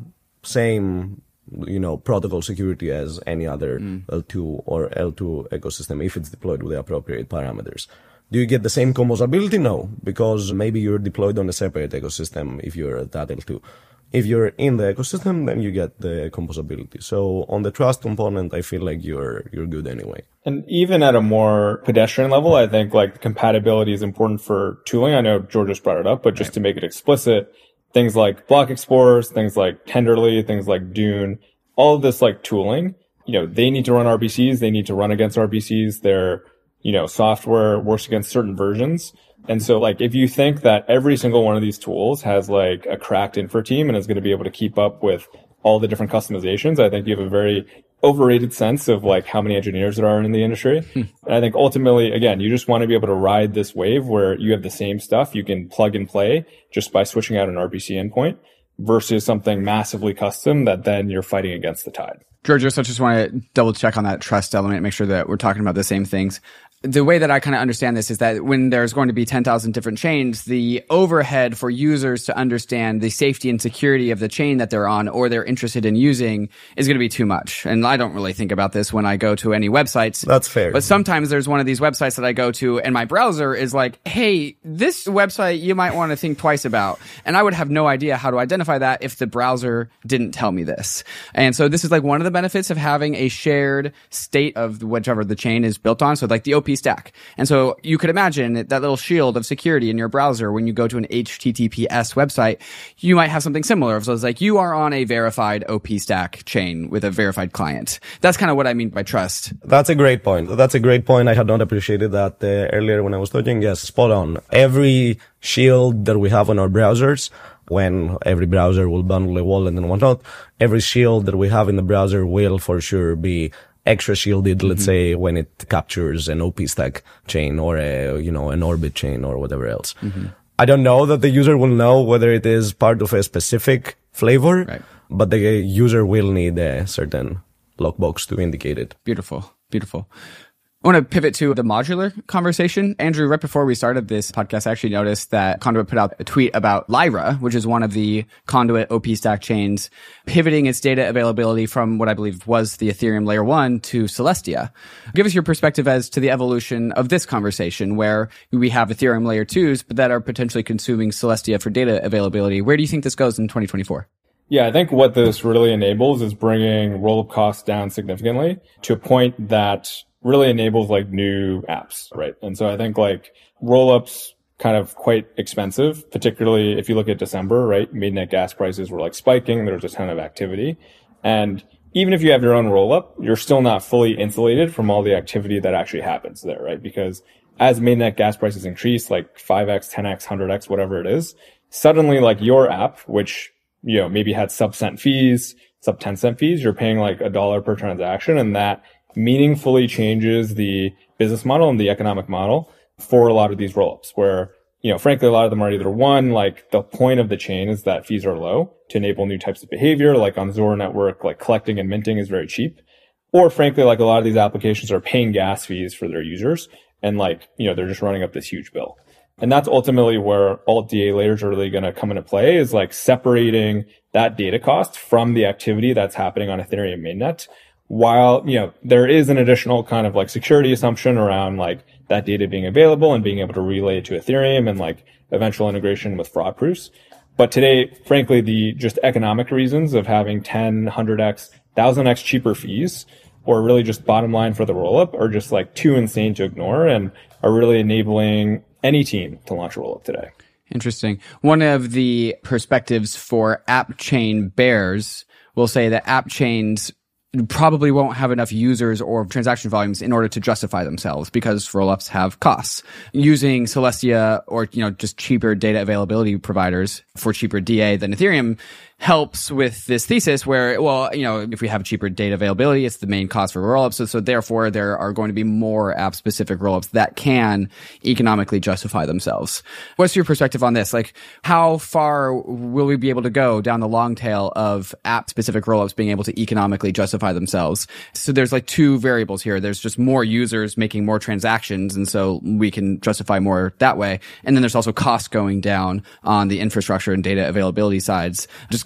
same, you know, protocol security as any other mm. L two or L two ecosystem if it's deployed with the appropriate parameters. Do you get the same composability? No, because maybe you're deployed on a separate ecosystem if you're at that L two. If you're in the ecosystem, then you get the composability. So on the trust component, I feel like you're you're good anyway. And even at a more pedestrian level, I think like compatibility is important for tooling. I know Georgios brought it up, but just right. to make it explicit, things like block explorers, things like Tenderly, things like Dune, all of this like tooling, you know, they need to run R B Cs. They need to run against R B Cs. Their, you know, software works against certain versions. And so like if you think that every single one of these tools has like a cracked infra team and is going to be able to keep up with all the different customizations, I think you have a very overrated sense of like how many engineers there are in the industry. Hmm. And I think ultimately, again, you just want to be able to ride this wave where you have the same stuff you can plug and play just by switching out an R B C endpoint versus something massively custom that then you're fighting against the tide. Georgios, I just want to double check on that trust element, make sure that we're talking about the same things. The way that I kind of understand this is that when there's going to be ten thousand different chains, the overhead for users to understand the safety and security of the chain that they're on or they're interested in using is going to be too much. And I don't really think about this when I go to any websites. That's fair. But sometimes there's one of these websites that I go to and my browser is like, hey, this website you might want to think twice about. And I would have no idea how to identify that if the browser didn't tell me this. And so this is like one of the benefits of having a shared state of whichever the chain is built on. So like the O P stack. And so you could imagine that little shield of security in your browser when you go to an H T T P S website, you might have something similar. So it's like you are on a verified O P stack chain with a verified client. That's kind of what I mean by trust. That's a great point. That's a great point. I had not appreciated that uh, earlier when I was talking. Yes, spot on. Every shield that we have on our browsers, when every browser will bundle a wallet and whatnot, every shield that we have in the browser will for sure be extra shielded, let's mm-hmm. say, when it captures an O P stack chain or a, you know, an Orbit chain or whatever else. Mm-hmm. I don't know that the user will know whether it is part of a specific flavor, right. but the user will need a certain lockbox to indicate it. Beautiful. Beautiful. I want to pivot to the modular conversation. Andrew, right before we started this podcast, I actually noticed that Conduit put out a tweet about Lyra, which is one of the Conduit O P stack chains, pivoting its data availability from what I believe was the Ethereum layer one to Celestia. Give us your perspective as to the evolution of this conversation where we have Ethereum layer twos, but that are potentially consuming Celestia for data availability. Where do you think this goes in twenty twenty-four? Yeah, I think what this really enables is bringing rollup costs down significantly to a point that really enables like new apps, right? And so I think like rollups kind of quite expensive, particularly if you look at December, right? Mainnet gas prices were like spiking. There was a ton of activity. And even if you have your own rollup, you're still not fully insulated from all the activity that actually happens there, right? Because as mainnet gas prices increase, like five X, ten X, one hundred X, whatever it is, suddenly like your app, which, you know, maybe had sub cent fees, sub ten cent fees, you're paying like a dollar per transaction, and that meaningfully changes the business model and the economic model for a lot of these rollups where, you know, frankly, a lot of them are either one, like the point of the chain is that fees are low to enable new types of behavior. Like on Zora Network, like collecting and minting is very cheap. Or frankly, like a lot of these applications are paying gas fees for their users. And like, you know, they're just running up this huge bill. And that's ultimately where alt D A layers are really going to come into play, is like separating that data cost from the activity that's happening on Ethereum mainnet. While, you know, there is an additional kind of like security assumption around like that data being available and being able to relay it to Ethereum and like eventual integration with fraud proofs. But today, frankly, the just economic reasons of having ten, one hundred X, one thousand X cheaper fees, or really just bottom line for the rollup, are just like too insane to ignore and are really enabling any team to launch a rollup today. Interesting. One of the perspectives for app chain bears will say that app chains probably won't have enough users or transaction volumes in order to justify themselves because rollups have costs. Using Celestia or, you know, just cheaper data availability providers for cheaper D A than Ethereum helps with this thesis where, well, you know, if we have cheaper data availability, it's the main cost for rollups. So, so therefore, there are going to be more app-specific rollups that can economically justify themselves. What's your perspective on this? Like, how far will we be able to go down the long tail of app-specific rollups being able to economically justify themselves? So there's like two variables here. There's just more users making more transactions, and so we can justify more that way. And then there's also costs going down on the infrastructure and data availability sides. Just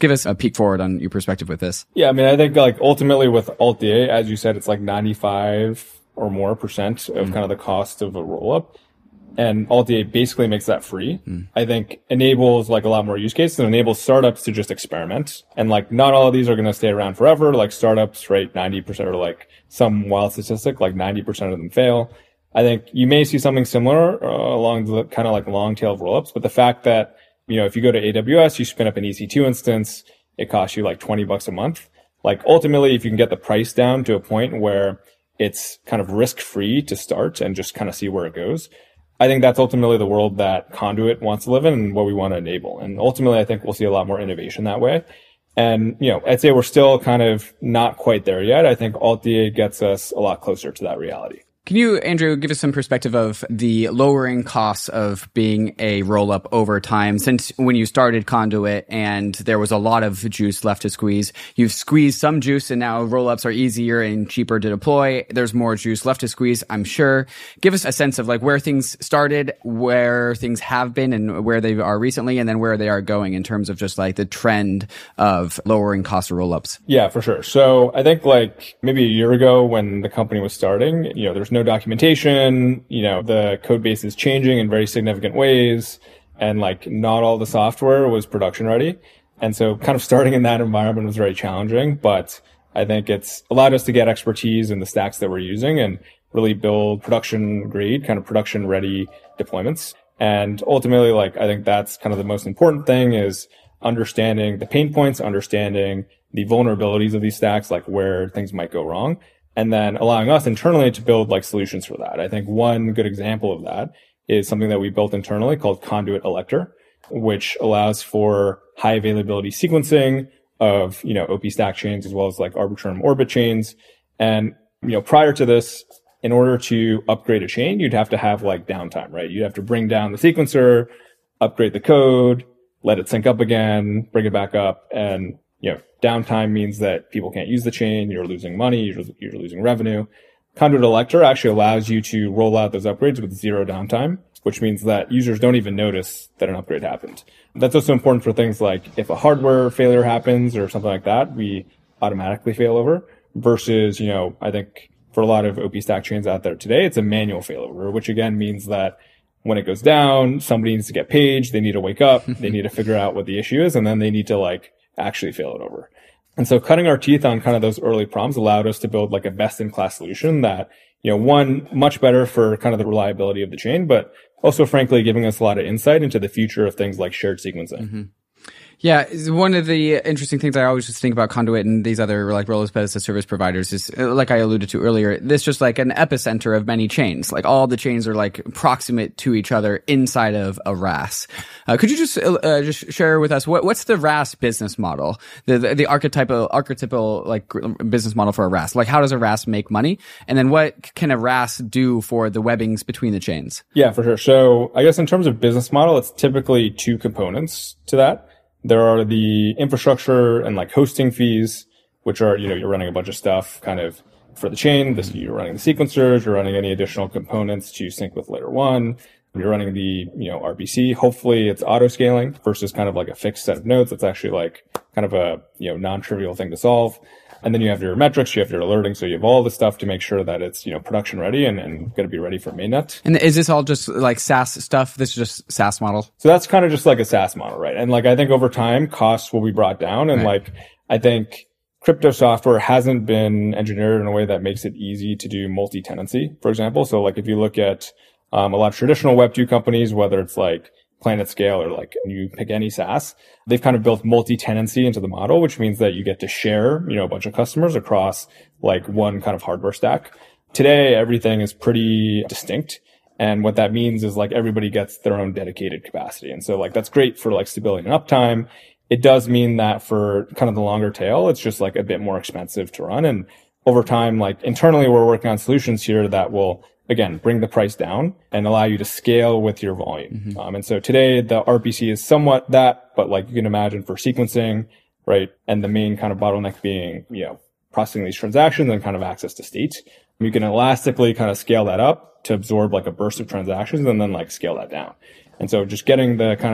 give us a peek forward on your perspective with this. Yeah, I mean, I think like ultimately with AltDA, as you said, it's like ninety-five or more percent of mm. kind of the cost of a rollup. And AltDA basically makes that free. Mm. I think enables like a lot more use cases and enables startups to just experiment. And like not all of these are going to stay around forever. Like startups, right? ninety percent or like some wild statistic, like ninety percent of them fail. I think you may see something similar uh, along the kind of like long tail of rollups. But the fact that, you know, if you go to A W S, you spin up an E C two instance, it costs you like twenty bucks a month. Like ultimately, if you can get the price down to a point where it's kind of risk free to start and just kind of see where it goes, I think that's ultimately the world that Conduit wants to live in and what we want to enable. And ultimately, I think we'll see a lot more innovation that way. And, you know, I'd say we're still kind of not quite there yet. I think AltDA gets us a lot closer to that reality. Can you, Andrew, give us some perspective of the lowering costs of being a roll-up over time? Since when you started Conduit and there was a lot of juice left to squeeze, you've squeezed some juice and now roll-ups are easier and cheaper to deploy. There's more juice left to squeeze, I'm sure. Give us a sense of like where things started, where things have been and where they are recently, and then where they are going in terms of just like the trend of lowering cost of roll-ups. Yeah, for sure. So I think like maybe a year ago when the company was starting, you know, there's no documentation, you know, the code base is changing in very significant ways, and like not all the software was production ready. And so kind of starting in that environment was very challenging, but I think it's allowed us to get expertise in the stacks that we're using and really build production grade, kind of production ready deployments. And ultimately, like, I think that's kind of the most important thing is understanding the pain points, understanding the vulnerabilities of these stacks, like where things might go wrong, and then allowing us internally to build like solutions for that. I think one good example of that is something that we built internally called Conduit Elector, which allows for high availability sequencing of, you know, O P stack chains as well as like Arbitrum Orbit chains. And, you know, prior to this, in order to upgrade a chain, you'd have to have like downtime, right? You'd have to bring down the sequencer, upgrade the code, let it sync up again, bring it back up, and you know, downtime means that people can't use the chain, you're losing money, you're, you're losing revenue. Conduit Elector actually allows you to roll out those upgrades with zero downtime, which means that users don't even notice that an upgrade happened. That's also important for things like if a hardware failure happens or something like that, we automatically fail over versus, you know, I think for a lot of O P stack chains out there today, it's a manual failover, which again means that when it goes down, somebody needs to get paged, they need to wake up, they need to figure out what the issue is, and then they need to like actually fail it over. And so cutting our teeth on kind of those early problems allowed us to build like a best in class solution that, you know, one, much better for kind of the reliability of the chain, but also frankly giving us a lot of insight into the future of things like shared sequencing. Mm-hmm. Yeah, one of the interesting things I always just think about Conduit and these other like roll-ups as a service providers is, like I alluded to earlier, this just like an epicenter of many chains. Like all the chains are like proximate to each other inside of a R A S. Uh, could you just uh, just share with us what what's the R A S business model, the the, the archetypal archetypal like business model for a R A S? Like how does a R A S make money, and then what can a R A S do for the webbings between the chains? Yeah, for sure. So I guess in terms of business model, it's typically two components to that. There are the infrastructure and like hosting fees, which are, you know, you're running a bunch of stuff kind of for the chain. This, you're running the sequencers, you're running any additional components to sync with layer one. You're running the, you know, R P C. Hopefully it's auto scaling versus kind of like a fixed set of nodes. That's actually like kind of a, you know, non-trivial thing to solve. And then you have your metrics, you have your alerting. So you have all the stuff to make sure that it's, you know, production ready and, and going to be ready for mainnet. And is this all just like SaaS stuff? This is just SaaS model? So that's kind of just like a SaaS model, right? And like, I think over time costs will be brought down. And right. like, I think crypto software hasn't been engineered in a way that makes it easy to do multi-tenancy, for example. So like if you look at, um, a lot of traditional Web two companies, whether it's like PlanetScale or like you pick any SaaS, they've kind of built multi-tenancy into the model, which means that you get to share, you know, a bunch of customers across like one kind of hardware stack. Today, everything is pretty distinct. And what that means is like everybody gets their own dedicated capacity. And so like that's great for like stability and uptime. It does mean that for kind of the longer tail, it's just like a bit more expensive to run. And over time, like internally, we're working on solutions here that will again, bring the price down and allow you to scale with your volume. Mm-hmm. Um, and so today the R P C is somewhat that, but like you can imagine for sequencing, right? And the main kind of bottleneck being, you know, processing these transactions and kind of access to state. You can elastically kind of scale that up to absorb like a burst of transactions and then like scale that down. And so just getting the kind of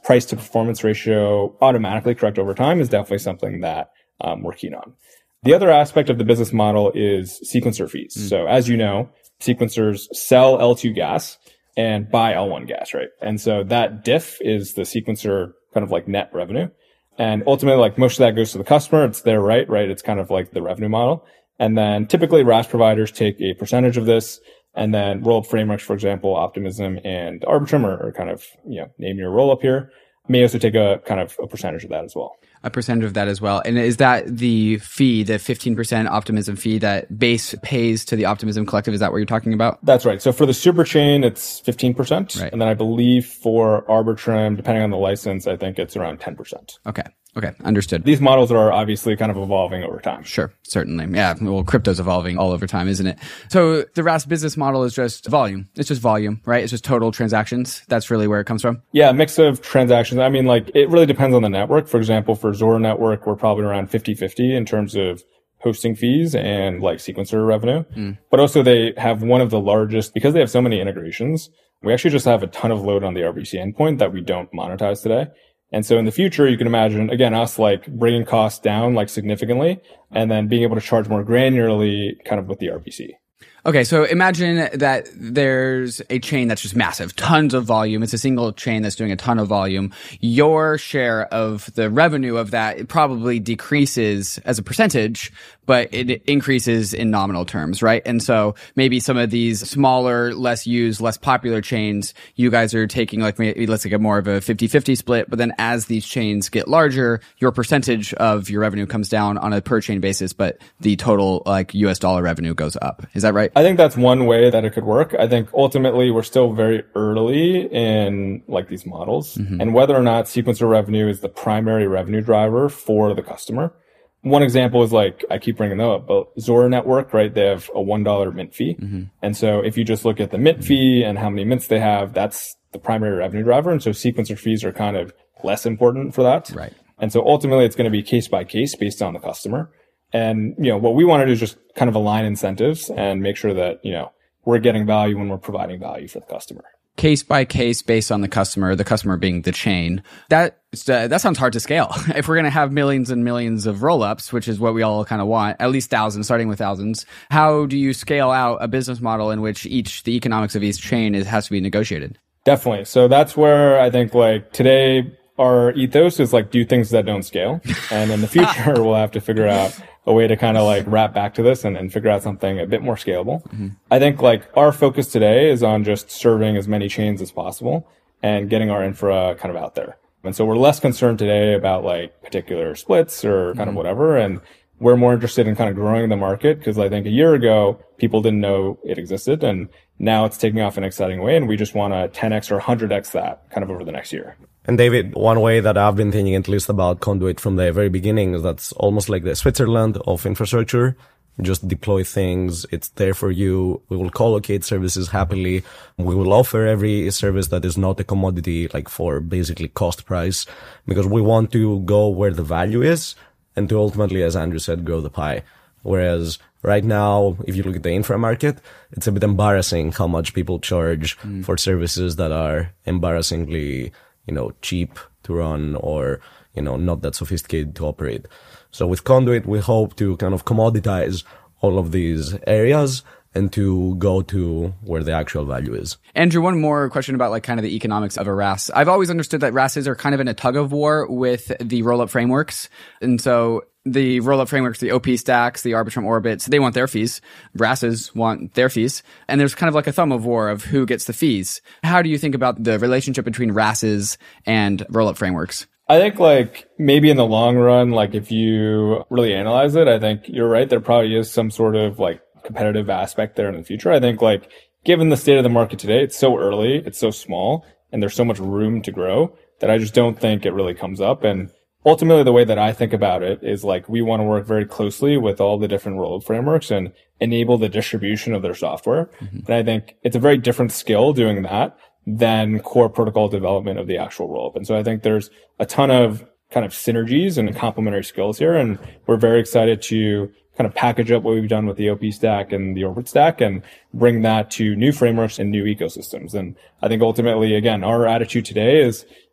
price to performance ratio automatically correct over time is definitely something that um, we're keen on. The other aspect of the business model is sequencer fees. Mm. So as you know, sequencers sell L two gas and buy L one gas, right? And so that diff is the sequencer kind of like net revenue. And ultimately, like most of that goes to the customer. It's their right, right? It's kind of like the revenue model. And then typically R A S providers take a percentage of this. And then rollup frameworks, for example, Optimism and Arbitrum are, are kind of, you know, name your rollup here, may also take a kind of a percentage of that as well. A percentage of that as well. And is that the fee, the fifteen percent Optimism fee that Base pays to the Optimism Collective? Is that what you're talking about? That's right. So for the super chain, it's fifteen percent. Right. And then I believe for Arbitrum, depending on the license, I think it's around ten percent. Okay. Okay. Understood. These models are obviously kind of evolving over time. Sure. Certainly. Yeah. Well, crypto's evolving all over time, isn't it? So the R A S business model is just volume. It's just volume, right? It's just total transactions. That's really where it comes from. Yeah. A mix of transactions. I mean, like it really depends on the network. For example, for Zora network, we're probably around fifty-fifty in terms of hosting fees and like sequencer revenue. Mm. But also they have one of the largest, because they have so many integrations, we actually just have a ton of load on the R V C endpoint that we don't monetize today. And so in the future, you can imagine, again, us like bringing costs down like significantly and then being able to charge more granularly kind of with the R V C. Okay, so imagine that there's a chain that's just massive, tons of volume. It's a single chain that's doing a ton of volume. Your share of the revenue of that, it probably decreases as a percentage, but it increases in nominal terms, right? And so maybe some of these smaller, less used, less popular chains, you guys are taking like maybe let's say more of a fifty-fifty split, but then as these chains get larger, your percentage of your revenue comes down on a per chain basis, but the total like U S dollar revenue goes up. Is that right? I think that's one way that it could work. I think ultimately we're still very early in like these models mm-hmm. and whether or not sequencer revenue is the primary revenue driver for the customer. One example is like, I keep bringing them up, but Zora network, right? They have a one dollar mint fee. Mm-hmm. And so if you just look at the mint mm-hmm. fee and how many mints they have, that's the primary revenue driver. And so sequencer fees are kind of less important for that. Right. And so ultimately it's going to be case by case based on the customer. And, you know, what we want to do is just kind of align incentives and make sure that, you know, we're getting value when we're providing value for the customer. Case by case based on the customer, the customer being the chain. That uh, that sounds hard to scale. If we're going to have millions and millions of rollups, which is what we all kind of want, at least thousands, starting with thousands, how do you scale out a business model in which each, the economics of each chain is, has to be negotiated? Definitely. So that's where I think like today our ethos is like do things that don't scale. And in the future, we'll have to figure out a way to kind of like wrap back to this and, and figure out something a bit more scalable. Mm-hmm. I think like our focus today is on just serving as many chains as possible and getting our infra kind of out there. And so we're less concerned today about like particular splits or kind mm-hmm. of whatever. And we're more interested in kind of growing the market because I think a year ago, people didn't know it existed. And now it's taking off in an exciting way. And we just want to ten X or one hundred X that kind of over the next year. And David, one way that I've been thinking at least about Conduit from the very beginning is that's almost like the Switzerland of infrastructure. Just deploy things. It's there for you. We will co-locate services happily. We will offer every service that is not a commodity, like for basically cost price, because we want to go where the value is and to ultimately, as Andrew said, grow the pie. Whereas right now, if you look at the infra market, it's a bit embarrassing how much people charge mm. for services that are embarrassingly, you know, cheap to run or, you know, not that sophisticated to operate. So with Conduit, we hope to kind of commoditize all of these areas and to go to where the actual value is. Andrew, one more question about like kind of the economics of a R A S. I've always understood that R A Ss are kind of in a tug of war with the rollup frameworks. And so the rollup frameworks, the O P stacks, the Arbitrum Orbits, they want their fees. R A Ss want their fees. And there's kind of like a thumb of war of who gets the fees. How do you think about the relationship between R A Ss and rollup frameworks? I think like maybe in the long run, like if you really analyze it, I think you're right. There probably is some sort of like competitive aspect there in the future. I think like given the state of the market today, it's so early, it's so small, and there's so much room to grow that I just don't think it really comes up. And ultimately the way that I think about it is like we want to work very closely with all the different rollup frameworks and enable the distribution of their software. Mm-hmm. And I think it's a very different skill doing that than core protocol development of the actual rollup. And so I think there's a ton of kind of synergies and complementary skills here. And we're very excited to kind of package up what we've done with the O P stack and the Orbit stack and bring that to new frameworks and new ecosystems. And I think ultimately, again, our attitude today is,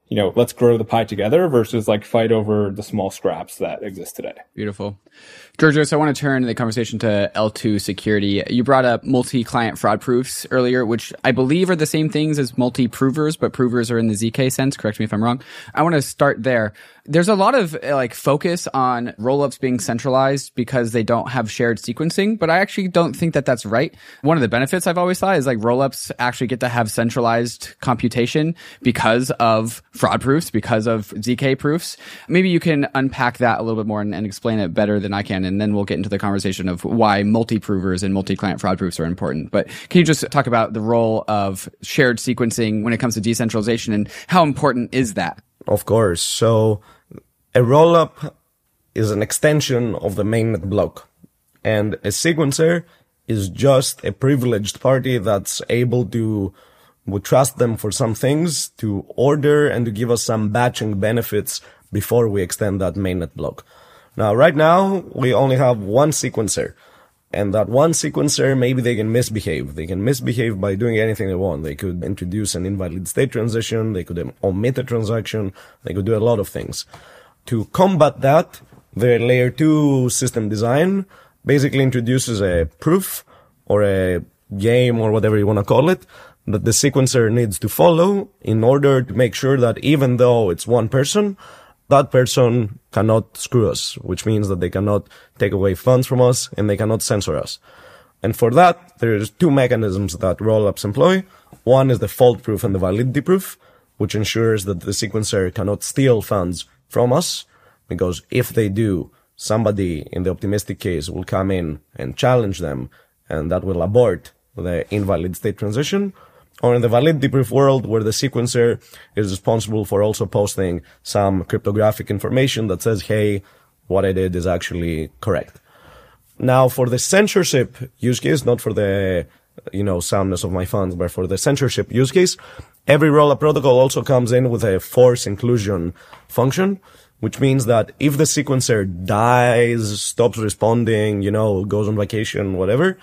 you know, let's grow the pie together versus like fight over the small scraps that exist today. Beautiful. Georgios, I want to turn the conversation to L two security. You brought up multi-client fraud proofs earlier, which I believe are the same things as multi-provers, but provers are in the Z K sense. Correct me if I'm wrong. I want to start there. There's a lot of like focus on rollups being centralized because they don't have shared sequencing, but I actually don't think that that's right. One of the benefits I've always thought is like rollups actually get to have centralized computation because of fraud proofs, because of Z K proofs. Maybe you can unpack that a little bit more and, and explain it better than I can, and then we'll get into the conversation of why multi-provers and multi-client fraud proofs are important. But can you just talk about the role of shared sequencing when it comes to decentralization, and how important is that? Of course. So a rollup is an extension of the mainnet block, and a sequencer is just a privileged party that's able to, we trust them for some things, to order and to give us some batching benefits before we extend that mainnet block. Now, right now, we only have one sequencer, and that one sequencer, maybe they can misbehave. They can misbehave by doing anything they want. They could introduce an invalid state transition, they could omit a transaction, they could do a lot of things. To combat that, the layer two system design basically introduces a proof or a game or whatever you want to call it that the sequencer needs to follow in order to make sure that even though it's one person, that person cannot screw us, which means that they cannot take away funds from us and they cannot censor us. And for that, there's two mechanisms that rollups employ. One is the fault proof and the validity proof, which ensures that the sequencer cannot steal funds from us, because if they do, somebody in the optimistic case will come in and challenge them, and that will abort the invalid state transition. Or in the validity proof world, where the sequencer is responsible for also posting some cryptographic information that says, hey, what I did is actually correct. Now, for the censorship use case, not for the, you know, soundness of my funds, but for the censorship use case, every rollup protocol also comes in with a force inclusion function, which means that if the sequencer dies, stops responding, you know, goes on vacation, whatever,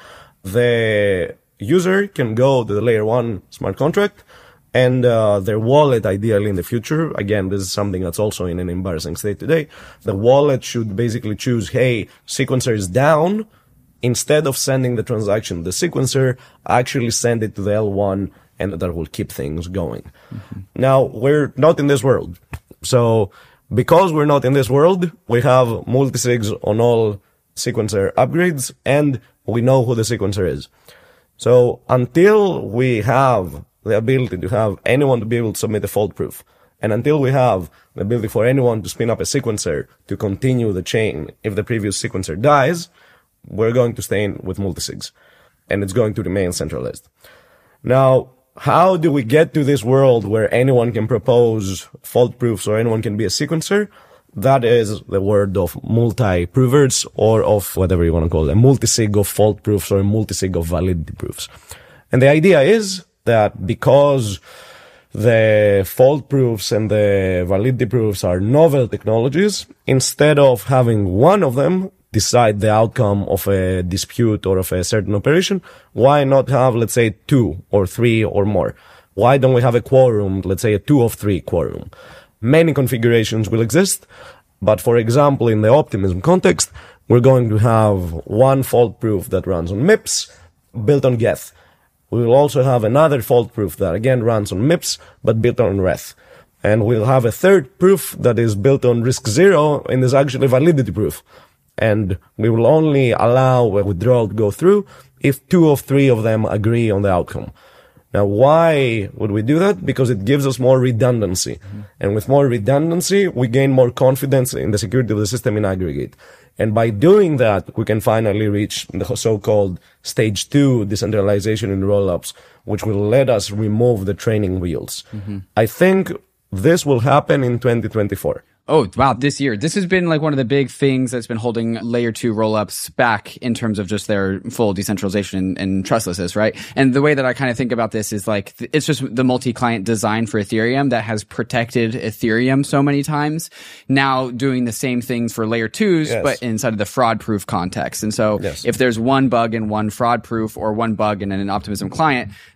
the user can go to the layer one smart contract and uh, their wallet, ideally in the future, again, this is something that's also in an embarrassing state today, the wallet should basically choose, hey, sequencer is down. Instead of sending the transaction, the sequencer actually send it to the L one, and that will keep things going. Mm-hmm. Now, we're not in this world. So because we're not in this world, we have multisigs on all sequencer upgrades, and we know who the sequencer is. So until we have the ability to have anyone to be able to submit a fault proof, and until we have the ability for anyone to spin up a sequencer to continue the chain if the previous sequencer dies, we're going to stay in with multisigs, and it's going to remain centralized. Now, how do we get to this world where anyone can propose fault proofs or anyone can be a sequencer? That is the word of multi-provers, or of whatever you want to call it, a multisig of fault proofs or a multisig of validity proofs. And the idea is that because the fault proofs and the validity proofs are novel technologies, instead of having one of them decide the outcome of a dispute or of a certain operation, why not have, let's say, two or three or more? Why don't we have a quorum, let's say a two of three quorum? Many configurations will exist, but for example, in the optimism context, we're going to have one fault proof that runs on M I P S built on Geth. We will also have another fault proof that again runs on M I P S but built on Reth. And we'll have a third proof that is built on risk zero and is actually validity proof. And we will only allow a withdrawal to go through if two of three of them agree on the outcome. Now, why would we do that? Because it gives us more redundancy. Mm-hmm. And with more redundancy, we gain more confidence in the security of the system in aggregate. And by doing that, we can finally reach the so-called stage two decentralization in rollups, which will let us remove the training wheels. Mm-hmm. I think this will happen in twenty twenty-four. Oh, wow. This year. This has been like one of the big things that's been holding layer two rollups back in terms of just their full decentralization and, and trustlessness, right? And the way that I kind of think about this is like, it's just the multi-client design for Ethereum that has protected Ethereum so many times. Now doing the same things for layer twos, yes, but inside of the fraud proof context. And so yes, if there's one bug in one fraud proof or one bug in an optimism client,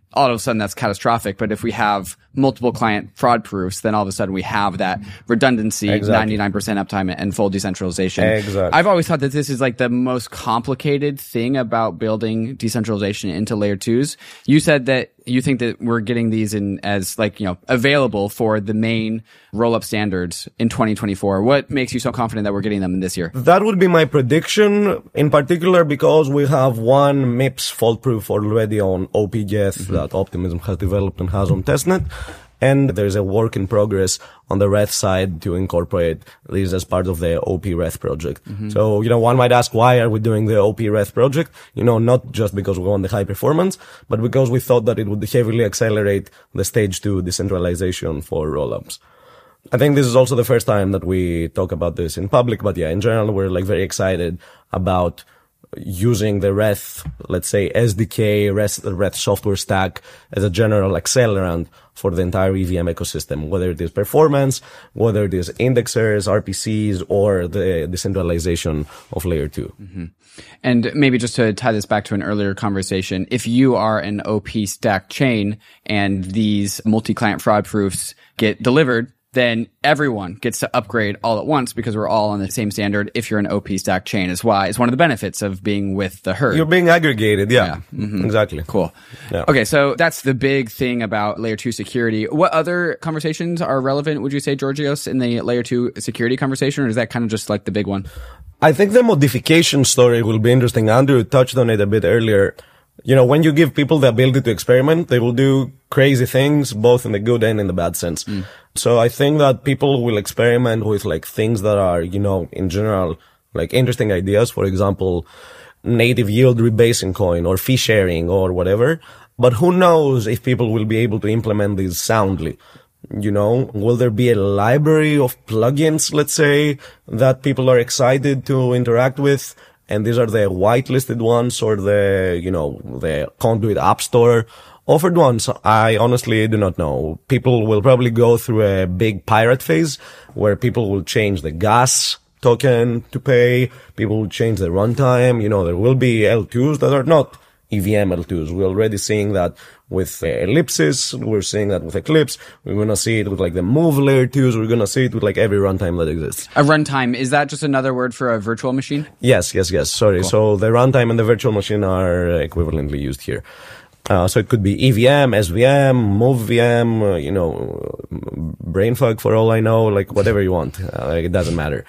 all of a sudden that's catastrophic. But if we have multiple client fraud proofs, then all of a sudden we have that redundancy, exactly. ninety-nine percent uptime and full decentralization. Exactly. I've always thought that this is like the most complicated thing about building decentralization into layer twos. You said that you think that we're getting these in as like, you know, available for the main roll-up standards in twenty twenty-four. What makes you so confident that we're getting them in this year? That would be my prediction, in particular because we have one M I P S fault proof already on O P Geth mm-hmm. that Optimism has developed and has on testnet. And there's a work in progress on the Reth side to incorporate these as part of the O P Reth project. Mm-hmm. So, you know, one might ask, why are we doing the O P Reth project? You know, not just because we want the high performance, but because we thought that it would heavily accelerate the stage two decentralization for rollups. I think this is also the first time that we talk about this in public, but yeah, in general, we're like very excited about using the Reth, let's say S D K, Reth, Reth software stack as a general accelerant for the entire E V M ecosystem, whether it is performance, whether it is indexers, R P Cs, or the decentralization of layer two. Mm-hmm. And maybe just to tie this back to an earlier conversation, if you are an O P stack chain and these multi-client fraud proofs get delivered, then everyone gets to upgrade all at once because we're all on the same standard if you're an O P stack chain. Is why it's one of the benefits of being with the herd. You're being aggregated, yeah. yeah. Mm-hmm. Exactly. Cool. Yeah. Okay, so that's the big thing about layer two security. What other conversations are relevant, would you say, Georgios, in the layer two security conversation, or is that kind of just like the big one? I think the modification story will be interesting. Andrew touched on it a bit earlier. You know, when you give people the ability to experiment, they will do crazy things, both in the good and in the bad sense. Mm. So I think that people will experiment with like things that are, you know, in general, like interesting ideas. For example, native yield rebasing coin or fee sharing or whatever. But who knows if people will be able to implement these soundly? You know, will there be a library of plugins, let's say, that people are excited to interact with? And these are the whitelisted ones or the, you know, the Conduit App Store offered ones. I honestly do not know. People will probably go through a big pirate phase where people will change the gas token to pay. People will change the runtime. You know, there will be L twos that are not E V M L twos. We're already seeing that with uh, Ellipsis. We're seeing that with Eclipse. We're going to see it with like the Move layer twos. We're going to see it with like every runtime that exists. A runtime, is that just another word for a virtual machine? Yes, yes, yes. Sorry. Cool. So the runtime and the virtual machine are equivalently used here. Uh, so it could be E V M, S V M, Move V M, uh, you know, Brainfuck for all I know, like whatever you want. Uh, it doesn't matter.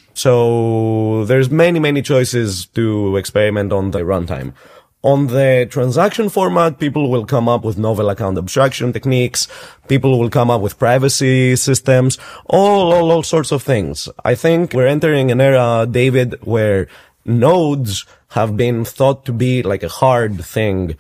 So there's many, many choices to experiment on the runtime. On the transaction format, people will come up with novel account abstraction techniques. People will come up with privacy systems, all, all, all sorts of things. I think we're entering an era, David, where nodes have been thought to be like a hard thing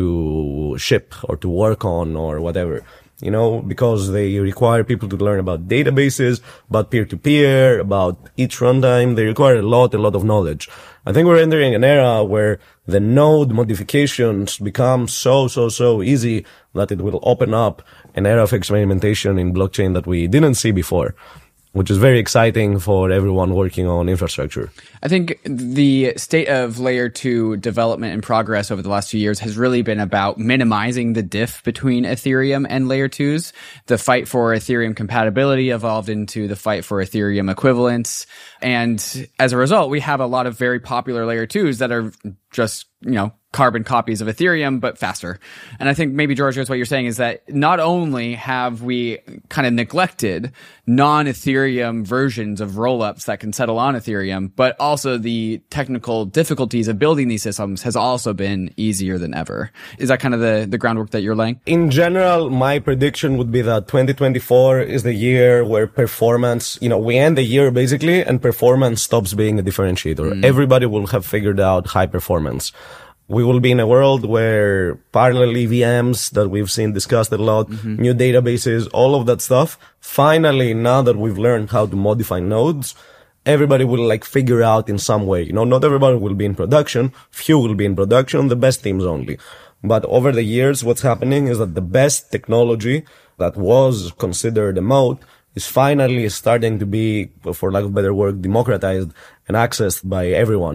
to ship or to work on or whatever. You know, because they require people to learn about databases, about peer-to-peer, about each runtime. They require a lot, a lot of knowledge. I think we're entering an era where the node modifications become so, so, so easy that it will open up an era of experimentation in blockchain that we didn't see before, which is very exciting for everyone working on infrastructure. I think the state of layer two development and progress over the last few years has really been about minimizing the diff between Ethereum and layer twos. The fight for Ethereum compatibility evolved into the fight for Ethereum equivalence. And as a result, we have a lot of very popular layer twos that are just, you know, carbon copies of Ethereum, but faster. And I think maybe, Georgios, what you're saying is that not only have we kind of neglected non-Ethereum versions of rollups that can settle on Ethereum, but also the technical difficulties of building these systems has also been easier than ever. Is that kind of the, the groundwork that you're laying? In general, my prediction would be that twenty twenty-four is the year where performance, you know, we end the year basically and performance stops being a differentiator. Mm. Everybody will have figured out high performance. We will be in a world where parallel E V Ms that we've seen discussed a lot, mm-hmm. new databases, all of that stuff. Finally, now that we've learned how to modify nodes, everybody will like figure out in some way. You know, not everybody will be in production. Few will be in production, the best teams only. But over the years, what's happening is that the best technology that was considered a moat is finally starting to be, for lack of better word, democratized and accessed by everyone.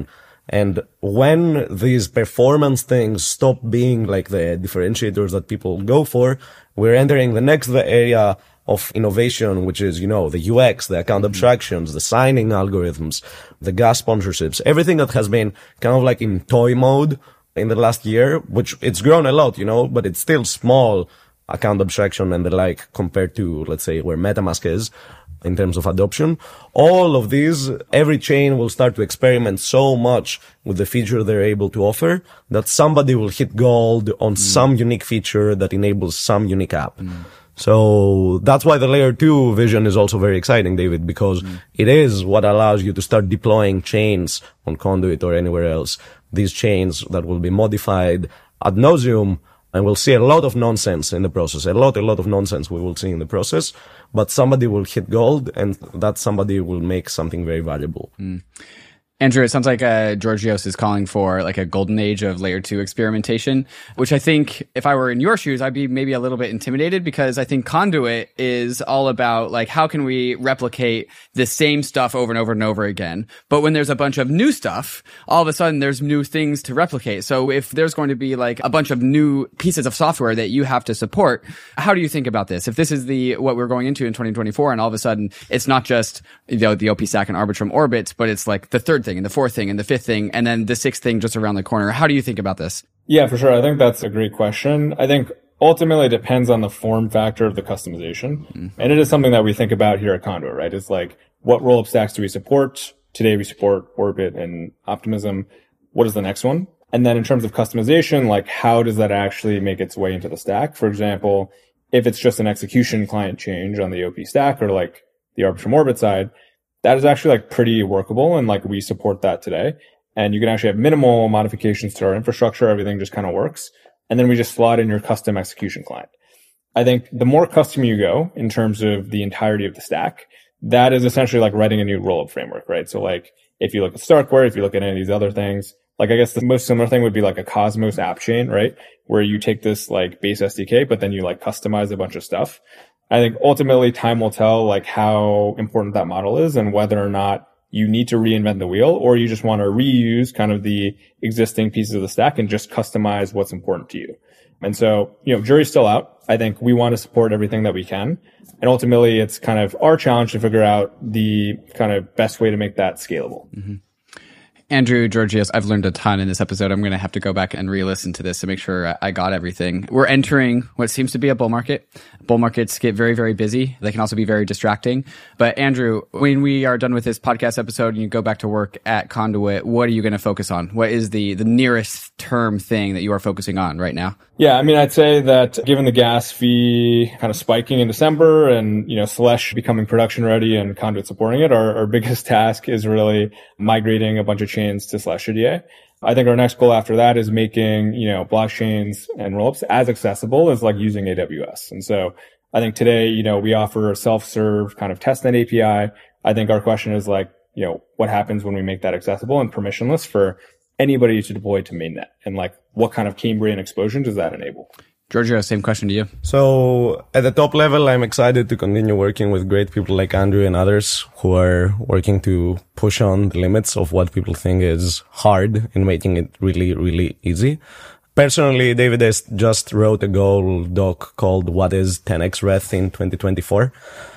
And when these performance things stop being like the differentiators that people go for, we're entering the next area of innovation, which is, you know, the U X, the account abstractions, the signing algorithms, the gas sponsorships, everything that has been kind of like in toy mode in the last year, which it's grown a lot, you know, but it's still small account abstraction and the like compared to, let's say, where MetaMask is in terms of adoption. All of these, every chain will start to experiment so much with the feature they're able to offer that somebody will hit gold on mm. some unique feature that enables some unique app. Mm. So that's why the layer two vision is also very exciting, David, because mm. it is what allows you to start deploying chains on Conduit or anywhere else. These chains that will be modified ad nauseum, and we'll see a lot of nonsense in the process. A lot, a lot of nonsense we will see in the process, but somebody will hit gold, and that somebody will make something very valuable. Mm. Andrew, it sounds like uh, Georgios is calling for like a golden age of layer two experimentation, which I think if I were in your shoes, I'd be maybe a little bit intimidated, because I think Conduit is all about like, how can we replicate the same stuff over and over and over again? But when there's a bunch of new stuff, all of a sudden there's new things to replicate. So if there's going to be like a bunch of new pieces of software that you have to support, how do you think about this? If this is the, what we're going into in twenty twenty-four, and all of a sudden it's not just, you know, the O P Stack and Arbitrum orbits, but it's like the third thing and the fourth thing and the fifth thing and then the sixth thing just around the corner. How do you think about this? Yeah, for sure. I think that's a great question. I think ultimately it depends on the form factor of the customization. Mm. And it is something that we think about here at Conduit, right? It's like, what rollup stacks do we support? Today we support Orbit and Optimism. What is the next one? And then in terms of customization, like how does that actually make its way into the stack? For example, if it's just an execution client change on the O P stack or like the Arbitrum Orbit side, that is actually like pretty workable, and like we support that today. And you can actually have minimal modifications to our infrastructure. Everything just kind of works. And then we just slot in your custom execution client. I think the more custom you go in terms of the entirety of the stack, that is essentially like writing a new rollup framework, right? So like if you look at Starkware, if you look at any of these other things, like I guess the most similar thing would be like a Cosmos app chain, right? Where you take this like base S D K, but then you like customize a bunch of stuff. I think ultimately time will tell like how important that model is and whether or not you need to reinvent the wheel or you just want to reuse kind of the existing pieces of the stack and just customize what's important to you. And so, you know, jury's still out. I think we want to support everything that we can. And ultimately it's kind of our challenge to figure out the kind of best way to make that scalable. Mm-hmm. Andrew, Georgios, I've learned a ton in this episode. I'm going to have to go back and re-listen to this to make sure I got everything. We're entering what seems to be a bull market. Bull markets get very, very busy. They can also be very distracting. But Andrew, when we are done with this podcast episode and you go back to work at Conduit, what are you going to focus on? What is the, the nearest term thing that you are focusing on right now? Yeah, I mean, I'd say that given the gas fee kind of spiking in December and, you know, Slush becoming production ready and Conduit supporting it, our, our biggest task is really migrating a bunch of chains to Slush C D A. I think our next goal after that is making, you know, blockchains and rollups as accessible as like using A W S. And so I think today, you know, we offer a self-serve kind of testnet A P I. I think our question is like, you know, what happens when we make that accessible and permissionless for anybody to deploy to mainnet? And like, what kind of Cambrian explosion does that enable? Giorgio, same question to you. So at the top level, I'm excited to continue working with great people like Andrew and others who are working to push on the limits of what people think is hard and making it really, really easy. Personally, David S. just wrote a goal doc called What is ten X Reth in twenty twenty-four.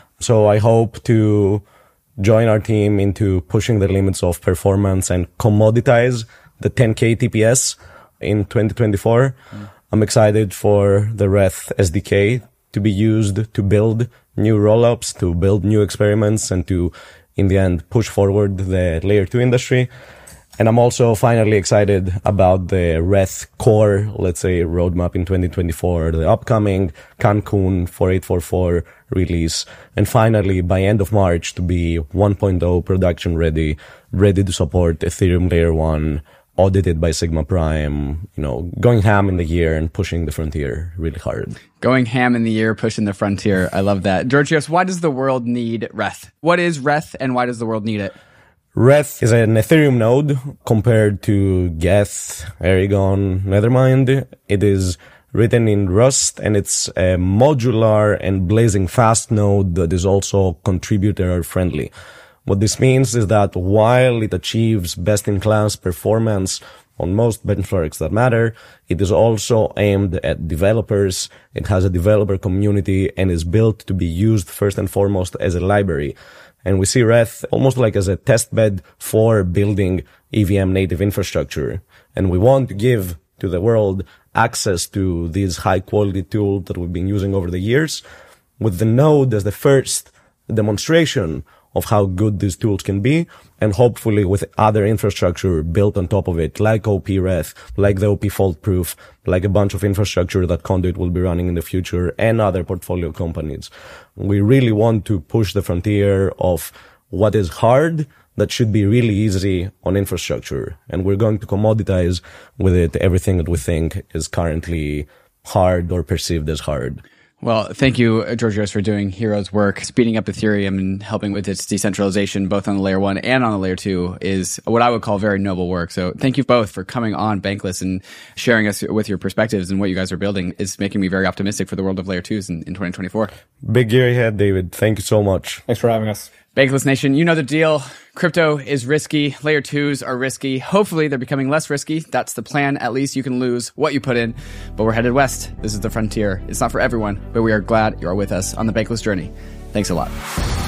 So I hope to join our team into pushing the limits of performance and commoditize the ten K T P S in twenty twenty-four. Mm. I'm excited for the Reth S D K to be used to build new rollups, to build new experiments, and to, in the end, push forward the layer two industry. And I'm also finally excited about the Reth core, let's say, roadmap in twenty twenty-four, the upcoming Cancun forty-eight forty-four release. And finally, by end of March, to be one point oh production ready, ready to support Ethereum layer one, audited by Sigma Prime, you know, going ham in the year and pushing the frontier really hard. Going ham in the year, pushing the frontier. I love that. Georgios, why does the world need Reth? What is Reth and why does the world need it? Reth is an Ethereum node compared to Geth, Aragon, Nethermind. It is written in Rust and it's a modular and blazing fast node that is also contributor friendly. What this means is that while it achieves best-in-class performance on most benchmarks that matter, it is also aimed at developers. It has a developer community and is built to be used first and foremost as a library. And we see Reth almost like as a test bed for building E V M native infrastructure. And we want to give to the world access to these high quality tools that we've been using over the years, with the node as the first demonstration of how good these tools can be, and hopefully with other infrastructure built on top of it, like O P Reth, like the O P Fault Proof, like a bunch of infrastructure that Conduit will be running in the future, and other portfolio companies. We really want to push the frontier of what is hard that should be really easy on infrastructure. And we're going to commoditize with it everything that we think is currently hard or perceived as hard. Well, thank you, Georgios, for doing Hero's work. Speeding up Ethereum and helping with its decentralization, both on the layer one and on the layer two, is what I would call very noble work. So thank you both for coming on Bankless and sharing us with your perspectives and what you guys are building. Is making me very optimistic for the world of layer twos in, in twenty twenty-four. Big year ahead, David. Thank you so much. Thanks for having us. Bankless Nation, you know the deal. Crypto is risky. Layer twos are risky. Hopefully they're becoming less risky. That's the plan. At least you can lose what you put in. But we're headed west. This is the frontier. It's not for everyone, but we are glad you are with us on the Bankless journey. Thanks a lot.